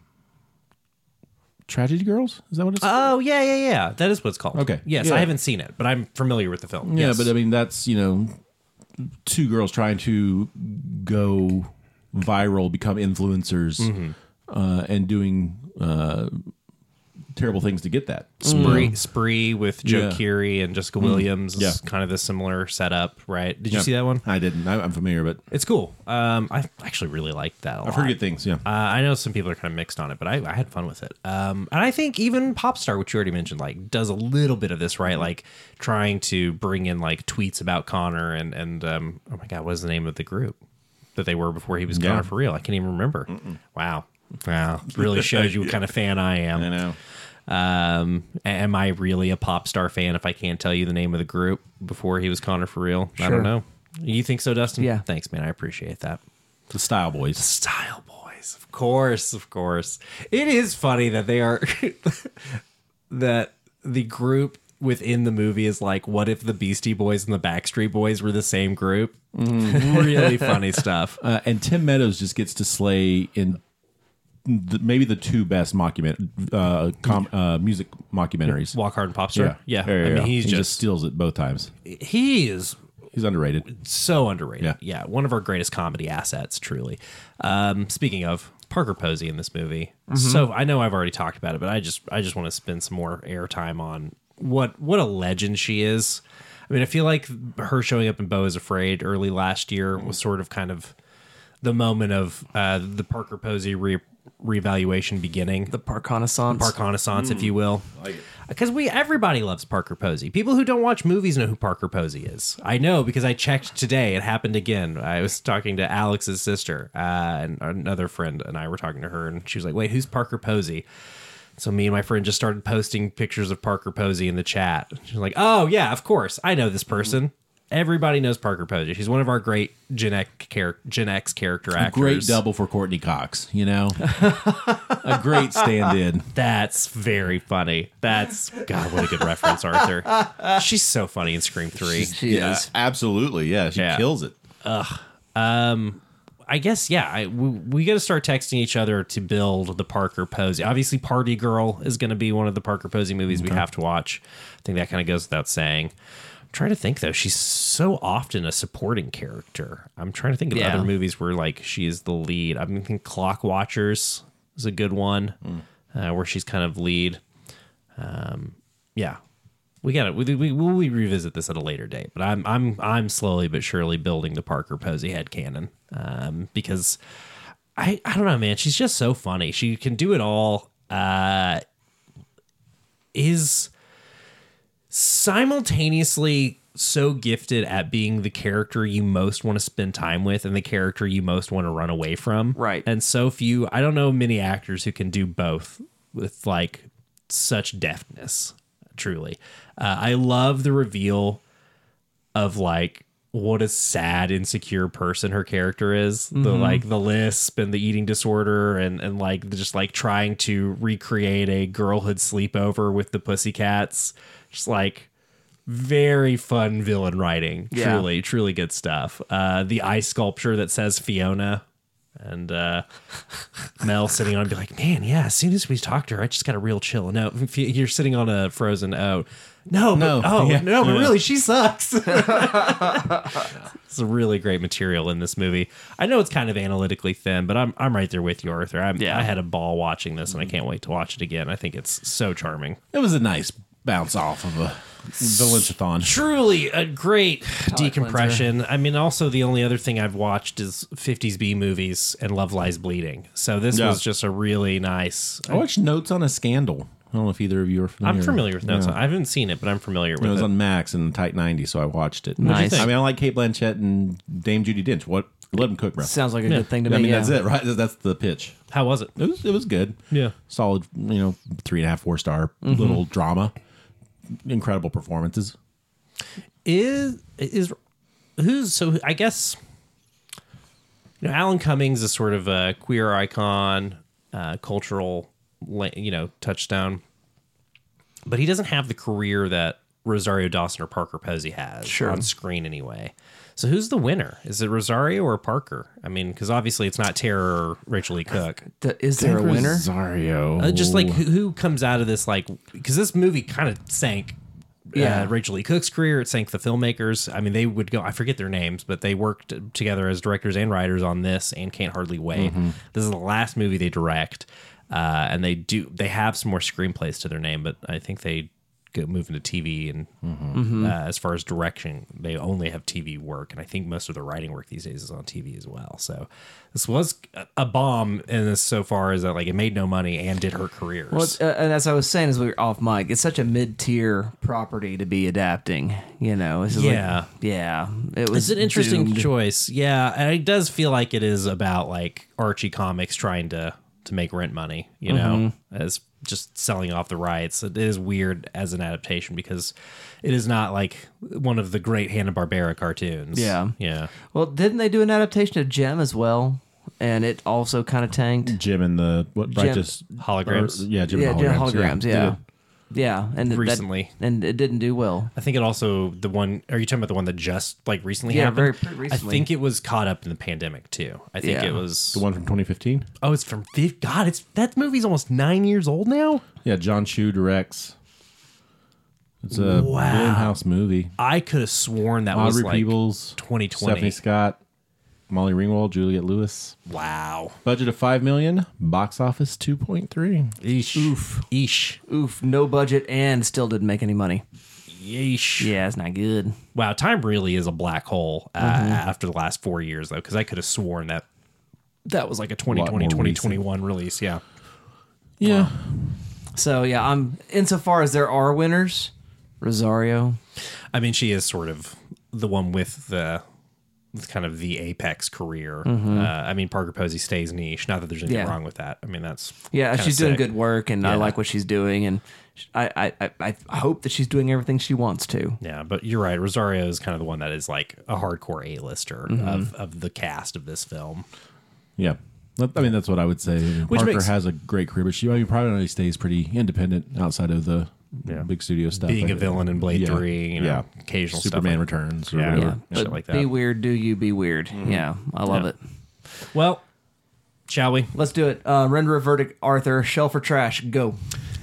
Tragedy Girls? Is that what it's Oh yeah, yeah, yeah. That is what it's called. Okay. Yes, Yeah. I haven't seen it, but I'm familiar with the film. Yeah, Yes. but I mean, that's, you know, two girls trying to go viral, become influencers, Mm-hmm. uh, and doing uh, terrible things to get that. Spree, Spree with Joe Yeah. Mm. Keery and Jessica Williams is Yeah. kind of the similar setup, right? Did you Yeah. see that one? I didn't. I, I'm familiar, but It's cool. Um, I actually really liked that a lot. I've heard good things. Yeah. Uh, I know some people are kind of mixed on it, but I, I had fun with it. Um, and I think even Popstar, which you already mentioned, like does a little bit of this, right? Like trying to bring in like tweets about Connor and and um, oh my god, what is the name of the group that they were before he was Yeah. Connor for real? I can't even remember. Wow. Wow, really shows you what kind of fan I am. I know. Um, am I really a pop star fan if I can't tell you the name of the group before he was Connor for real? I Sure. don't know. You think so, Dustin? Yeah. Thanks, man. I appreciate that. The Style Boys. Style Boys, of course, of course. It is funny that they are that the group within the movie is like, what if the Beastie Boys and the Backstreet Boys were the same group? Really funny stuff. Uh, and Tim Meadows just gets to slay in the, maybe the two best mockument uh, com, uh, music mockumentaries. Walk Hard and Pop Star. Yeah, yeah, I yeah. mean, he's he just, just steals it both times. he is He's underrated. so underrated. Yeah. Yeah, one of our greatest comedy assets, truly. Um, speaking of Parker Posey in this movie, so I know I've already talked about it, but I just I just want to spend some more airtime on what what a legend she is. I mean, I feel like her showing up in Beau is Afraid early last year was sort of kind of the moment of uh, the Parker Posey re- reevaluation beginning. The park renaissance. Park renaissance, if you will. Because we everybody loves Parker Posey. People who don't watch movies know who Parker Posey is. I know because I checked today. It happened again. I was talking to Alex's sister, uh, and another friend, and I were talking to her, and she was like, "Wait, who's Parker Posey?" So me and my friend just started posting pictures of Parker Posey in the chat. She's like, "Oh yeah, of course, I know this person." Everybody knows Parker Posey. She's one of our great Gen X, char- Gen X character actors. Great double for Courtney Cox, you know? A great stand-in. That's very funny. That's, God, what a good reference, Arthur. She's so funny in Scream three. She Yeah, is. absolutely. Yeah, she Yeah. kills it. I guess, yeah, I, we, we got to start texting each other to build the Parker Posey. Obviously, Party Girl is going to be one of the Parker Posey movies we have to watch. I think that kind of goes without saying. I'm trying to think, though. She's so often a supporting character. I'm trying to think of Yeah. other movies where, like, she is the lead. I'm thinking Clock Watchers is a good one, uh, where she's kind of lead. Um, yeah. We got it. We, we we'll revisit this at a later date, but I'm I'm I'm slowly but surely building the Parker Posey headcanon um, because I I don't know, man. She's just so funny. She can do it all. Uh, is simultaneously so gifted at being the character you most want to spend time with and the character you most want to run away from. Right. And so few. I don't know many actors who can do both with like such deftness. Truly. Uh, I love the reveal of like what a sad, insecure person her character is. The like the lisp and the eating disorder and, and like just like trying to recreate a girlhood sleepover with the Pussycats. Just like very fun villain writing. Yeah. Truly, truly good stuff. Uh, the ice sculpture that says Fiona. And uh, Mel sitting on and be like, man, yeah, as soon as we talk to her, I just got a real chill. No, if you- you're sitting on a frozen O. No, No, but, oh, yeah. no, but really, she sucks. It's a really great material in this movie. I know it's kind of analytically thin, but I'm I'm right there with you, Arthur. I'm, Yeah. I had a ball watching this, and I can't wait to watch it again. I think it's so charming. It was a nice bounce off of a villain-a-thon. Truly a great decompression. I mean, also the only other thing I've watched is fifties B movies and Love Lies Bleeding. So this Yeah. was just a really nice. I watched Notes on a Scandal. I don't know if either of you are familiar. I'm familiar with Notes. Yeah. I haven't seen it, but I'm familiar It with was it. on Max in the tight ninety, so I watched it. Nice. I mean, I like Kate Blanchett and Dame Judi Dench. What? Let them cook, bro. Sounds like a Yeah. good thing to I me. mean, yeah. that's it, right? That's the pitch. How was it? It was, it was good. Yeah. Solid, you know, three and a half, four star Mm-hmm. little drama. Incredible performances. Is is who's so? I guess you know Alan Cummings is sort of a queer icon, uh, cultural, la- you know, touchstone, but he doesn't have the career that Rosario Dawson or Parker Posey has Sure. on screen anyway. So who's the winner? Is it Rosario or Parker? I mean, because obviously it's not Tara or Rachel Lee Cook. Th- Is there a winner? Rosario. Uh, just like who, who comes out of this, like, because this movie kind of sank Yeah. uh, Rachel Lee Cook's career. It sank the filmmakers. I mean, they would go, I forget their names, but they worked together as directors and writers on this and Can't Hardly Wait. This is the last movie they direct. Uh, and they do, they have some more screenplays to their name, but I think they go move into T V and uh, as far as direction, they only have T V work. And I think most of their writing work these days is on T V as well. So this was a- a bomb in this so far as that like it made no money and did hurt careers. Well, it's, uh, and as I was saying as we were off mic, it's such a mid-tier property to be adapting. You know, it's just Yeah. like, yeah, it was It's an interesting doomed. choice. Yeah, and it does feel like it is about like Archie Comics trying to to make rent money, you know, as just selling off the rights. It is weird as an adaptation because it is not like one of the great Hanna-Barbera cartoons. Yeah. Yeah. Well, didn't they do an adaptation of Gem as well? And it also kind of tanked. Jim and the what Jim- righteous Holograms? or- yeah, Jim Yeah, and Gem holograms. holograms. Did Yeah, it. yeah, and that- Recently. and it didn't do well. I think it also, the one, are you talking about the one that just like recently Yeah, happened? very pretty recently. I think it was caught up in the pandemic too. I think Yeah. it was, The one from twenty fifteen. oh, it's from, fif- God, it's, that movie's almost nine years old now. Yeah, John Chu directs. It's a Wow. Blumhouse movie. I could have sworn that was Audrey like Peebles, twenty twenty. Stephanie Scott, Molly Ringwald, Juliette Lewis. Wow. Budget of five million. Box office two point three. Eesh. Oof. Eesh. Oof, no budget and still didn't make any money. Yeesh. Yeah, it's not good. Wow, time really is a black hole uh, after the last four years, though, because I could have sworn that that was like a twenty twenty, more twenty recent. twenty-one release. Yeah. Yeah. So yeah, I'm insofar as there are winners, Rosario. I mean, she is sort of the one with the with kind of the apex career. Uh, I mean, Parker Posey stays niche. Not that there's anything Yeah. wrong with that. I mean, that's Yeah, kinda she's doing sick. good work, and I Yeah. like what she's doing, and I, I, I, I hope that she's doing everything she wants to. Yeah, but you're right. Rosario is kind of the one that is like a hardcore A-lister Mm-hmm. of, of the cast of this film. Yeah. That- I mean, that's what I would say. Which Parker makes- has a great career, but she I mean, probably stays pretty independent outside of the Yeah. big studio stuff. Being a I- villain in Blade yeah. three, you know, yeah. occasional stuff Superman like- Returns. Or Yeah. whatever. Yeah. shit But like be that. weird, do you be weird? Yeah, I love Yeah. it. Well, shall we? Let's do it. Uh, render a verdict, Arthur. Shelf or trash? Go.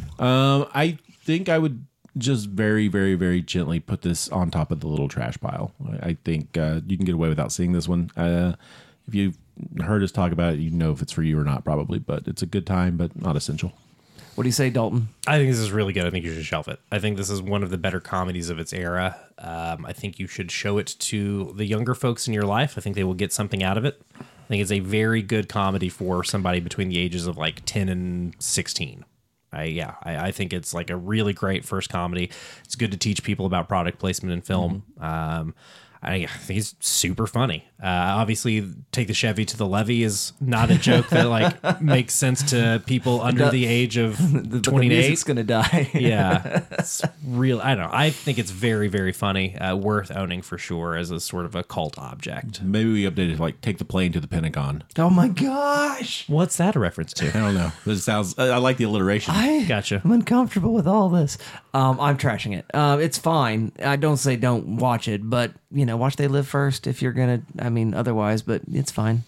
Um, I think I would just very, very, very gently put this on top of the little trash pile. I I think uh, you can get away without seeing this one. Uh, if you've heard us talk about it, you know if it's for you or not, probably. But it's a good time, but not essential. What do you say, Dalton? I think this is really good. I think you should shelf it. I think this is one of the better comedies of its era. Um, I think you should show it to the younger folks in your life. I think they will get something out of it. I think it's a very good comedy for somebody between the ages of like ten and sixteen. I, yeah, I, I think it's like a really great first comedy. It's good to teach people about product placement in film. Um, I think it's super funny. Uh, obviously, take the Chevy to the levee is not a joke that like makes sense to people under the age of But the twenty-eight. music's gonna die. Yeah, it's real. I don't know. I think it's very, very funny. Uh, worth owning for sure as a sort of a cult object. Maybe we update it like take the plane to the Pentagon. Oh my gosh! What's that a reference to? I don't know. It sounds. I I like the alliteration. I Gotcha. I'm uncomfortable with all this. Um, I'm trashing it. Um, it's fine. I don't say don't watch it, but you know, watch They Live first if you're gonna. I mean, otherwise, but it's fine.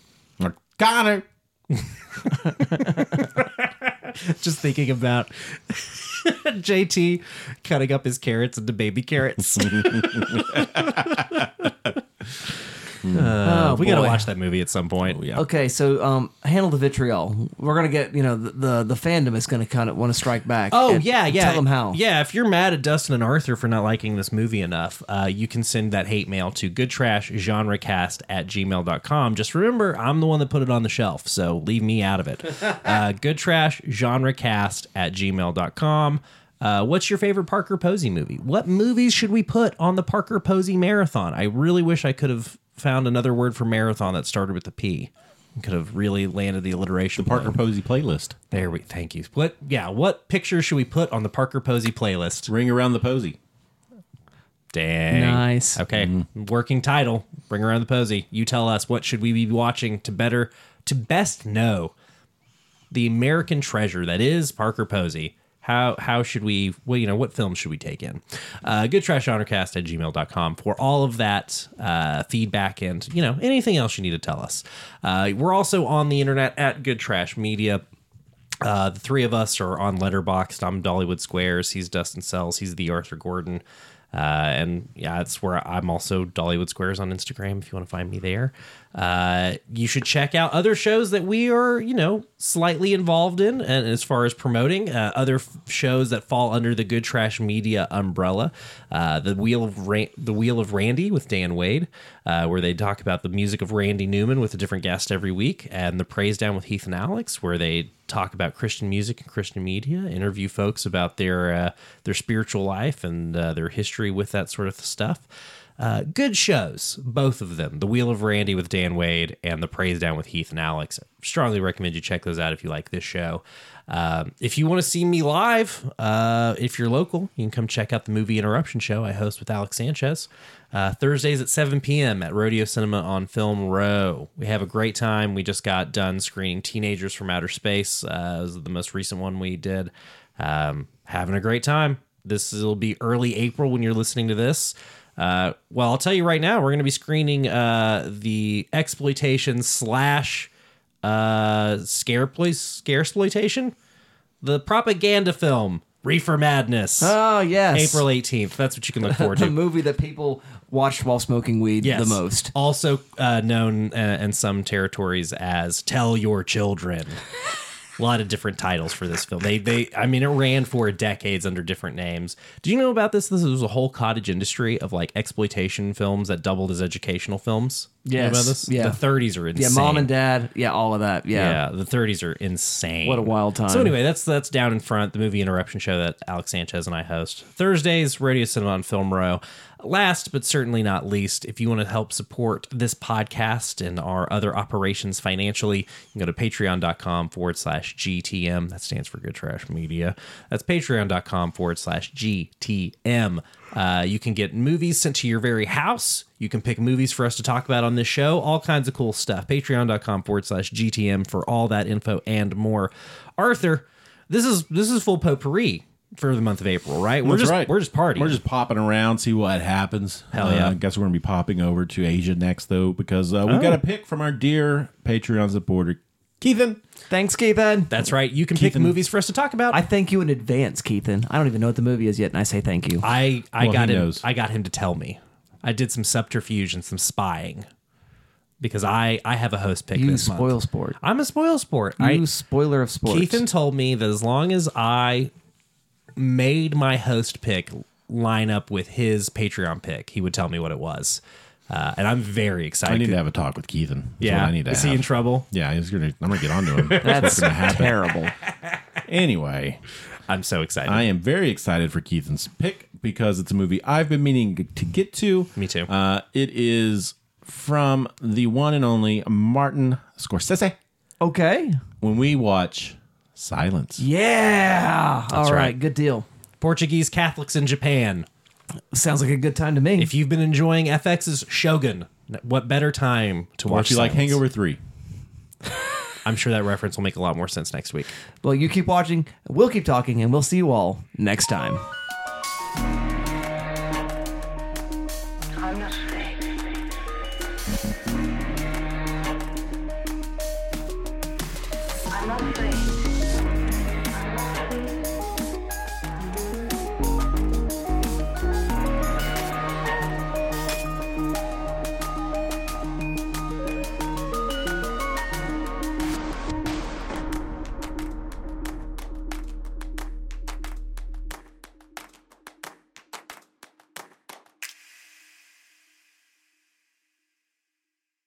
Got it. Just thinking about J T cutting up his carrots into baby carrots. Uh, we got to boy. watch that movie at some point. Yeah. Okay, so um, handle the vitriol. We're gonna get you know the the, the fandom is gonna kind of want to strike back. Oh, And yeah, yeah. Tell them how. Yeah, if you're mad at Dustin and Arthur for not liking this movie enough, uh, you can send that hate mail to goodtrashgenrecast at gmail dot com. Just remember, I'm the one that put it on the shelf, so leave me out of it. uh, goodtrashgenrecast at gmail dot com. Uh, what's your favorite Parker Posey movie? What movies should we put on the Parker Posey marathon? I really wish I could have found another word for marathon that started with a P. Could have really landed the alliteration. Parker blow. Posey playlist. There we. Thank you. What? Yeah. What picture should we put on the Parker Posey playlist? Ring around the Posey. Dang. Nice. Okay. Working title. Bring around the Posey. You tell us what should we be watching to better, to best know the American treasure that is Parker Posey. How how should we, well, you know, what films should we take in? Uh, goodtrashhonorcast at gmail dot com for all of that uh, feedback and, you know, anything else you need to tell us. Uh, we're also on the internet at Good Trash Media. Uh, the three of us are on Letterboxd. I'm Dollywood Squares. He's Dustin Sells. He's the Arthur Gordon. Uh, and yeah, it's where I'm also Dollywood Squares on Instagram if you want to find me there. Uh, you should check out other shows that we are, you know, slightly involved in, and as far as promoting uh, other f- shows that fall under the Good Trash Media umbrella. Uh, the Wheel of Ra- the Wheel of Randy with Dan Wade, uh, where they talk about the music of Randy Newman with a different guest every week, and the Praise Down with Heath and Alex, where they talk about Christian music and Christian media, interview folks about their uh, their spiritual life and uh, their history with that sort of stuff. Uh, good shows, both of them. The Wheel of Randy with Dan Wade and The Praise Down with Heath and Alex. Strongly recommend you check those out if you like this show. Um, if you want to see me live, uh, if you're local, you can come check out the Movie Interruption show I host with Alex Sanchez. Uh, Thursdays at seven p.m. at Rodeo Cinema on Film Row. We have a great time. We just got done screening Teenagers from Outer Space. Uh, it was the most recent one we did. Um, having a great time. This will be early April when you're listening to this. Uh, well, I'll tell you right now, we're going to be screening uh, the exploitation slash uh, scare place scare exploitation, the propaganda film Reefer Madness. Oh, yes. April eighteenth. That's what you can look forward The to. movie that people watched while smoking weed Yes. the most. Also uh, known uh, in some territories as Tell Your Children. A lot of different titles for this film. They, they, I mean, it ran for decades under different names. Do you know about this? This was a whole cottage industry of like exploitation films that doubled as educational films. You know Yes, about this? yeah. The thirties are insane. Yeah, Mom and Dad. Yeah, all of that. Yeah. Yeah, the thirties are insane. What a wild time. So anyway, that's that's Down in Front, the movie interruption show that Alex Sanchez and I host. Thursdays, Radio Cinema on Film Row. Last but certainly not least, if you want to help support this podcast and our other operations financially, you can go to patreon.com forward slash GTM. That stands for Good Trash Media. That's patreon.com forward slash GTM. Uh, you can get movies sent to your very house. You can pick movies for us to talk about on this show. All kinds of cool stuff. Patreon.com forward slash GTM for all that info and more. Arthur, this is this is full potpourri for the month of April, right? We're That's just right. we're just partying. We're just popping around, see what happens. Hell yeah. Uh, I guess we're going to be popping over to Asia next, though, because uh, we got a pick from our dear Patreon supporter, Keithan. Thanks, Keithan. That's right. You can pick Keithan. movies for us to talk about. I I thank you in advance, Keithan. I don't even know what the movie is yet, and I say thank you. I, I Well, got he him. knows. I got him to tell me. I did some subterfuge and some spying because I I have a host pick You this spoil month. sport. I'm a spoil sport. You I, spoiler of sports. Keithan told me that as long as I made my host pick line up with his Patreon pick, he would tell me what it was. Uh, and I'm very excited. I need to have a talk with Keithan. That's yeah. what I need to Is have. he in trouble? Yeah, he's gonna. I'm gonna get onto him. That's what's gonna happen. terrible. Anyway, I'm so excited. I am very excited for Keithan's pick because it's a movie I've been meaning to get to. Me too. Uh, it is from the one and only Martin Scorsese. Okay. When we watch Silence. Yeah. All right. right. Good deal. Portuguese Catholics in Japan. Sounds like a good time to me. If you've been enjoying F X's Shogun, what better time to Or watch if you like Silence? Hangover three. I'm sure that reference will make a lot more sense next week. well, you keep watching, we'll keep talking, and we'll see you all next time.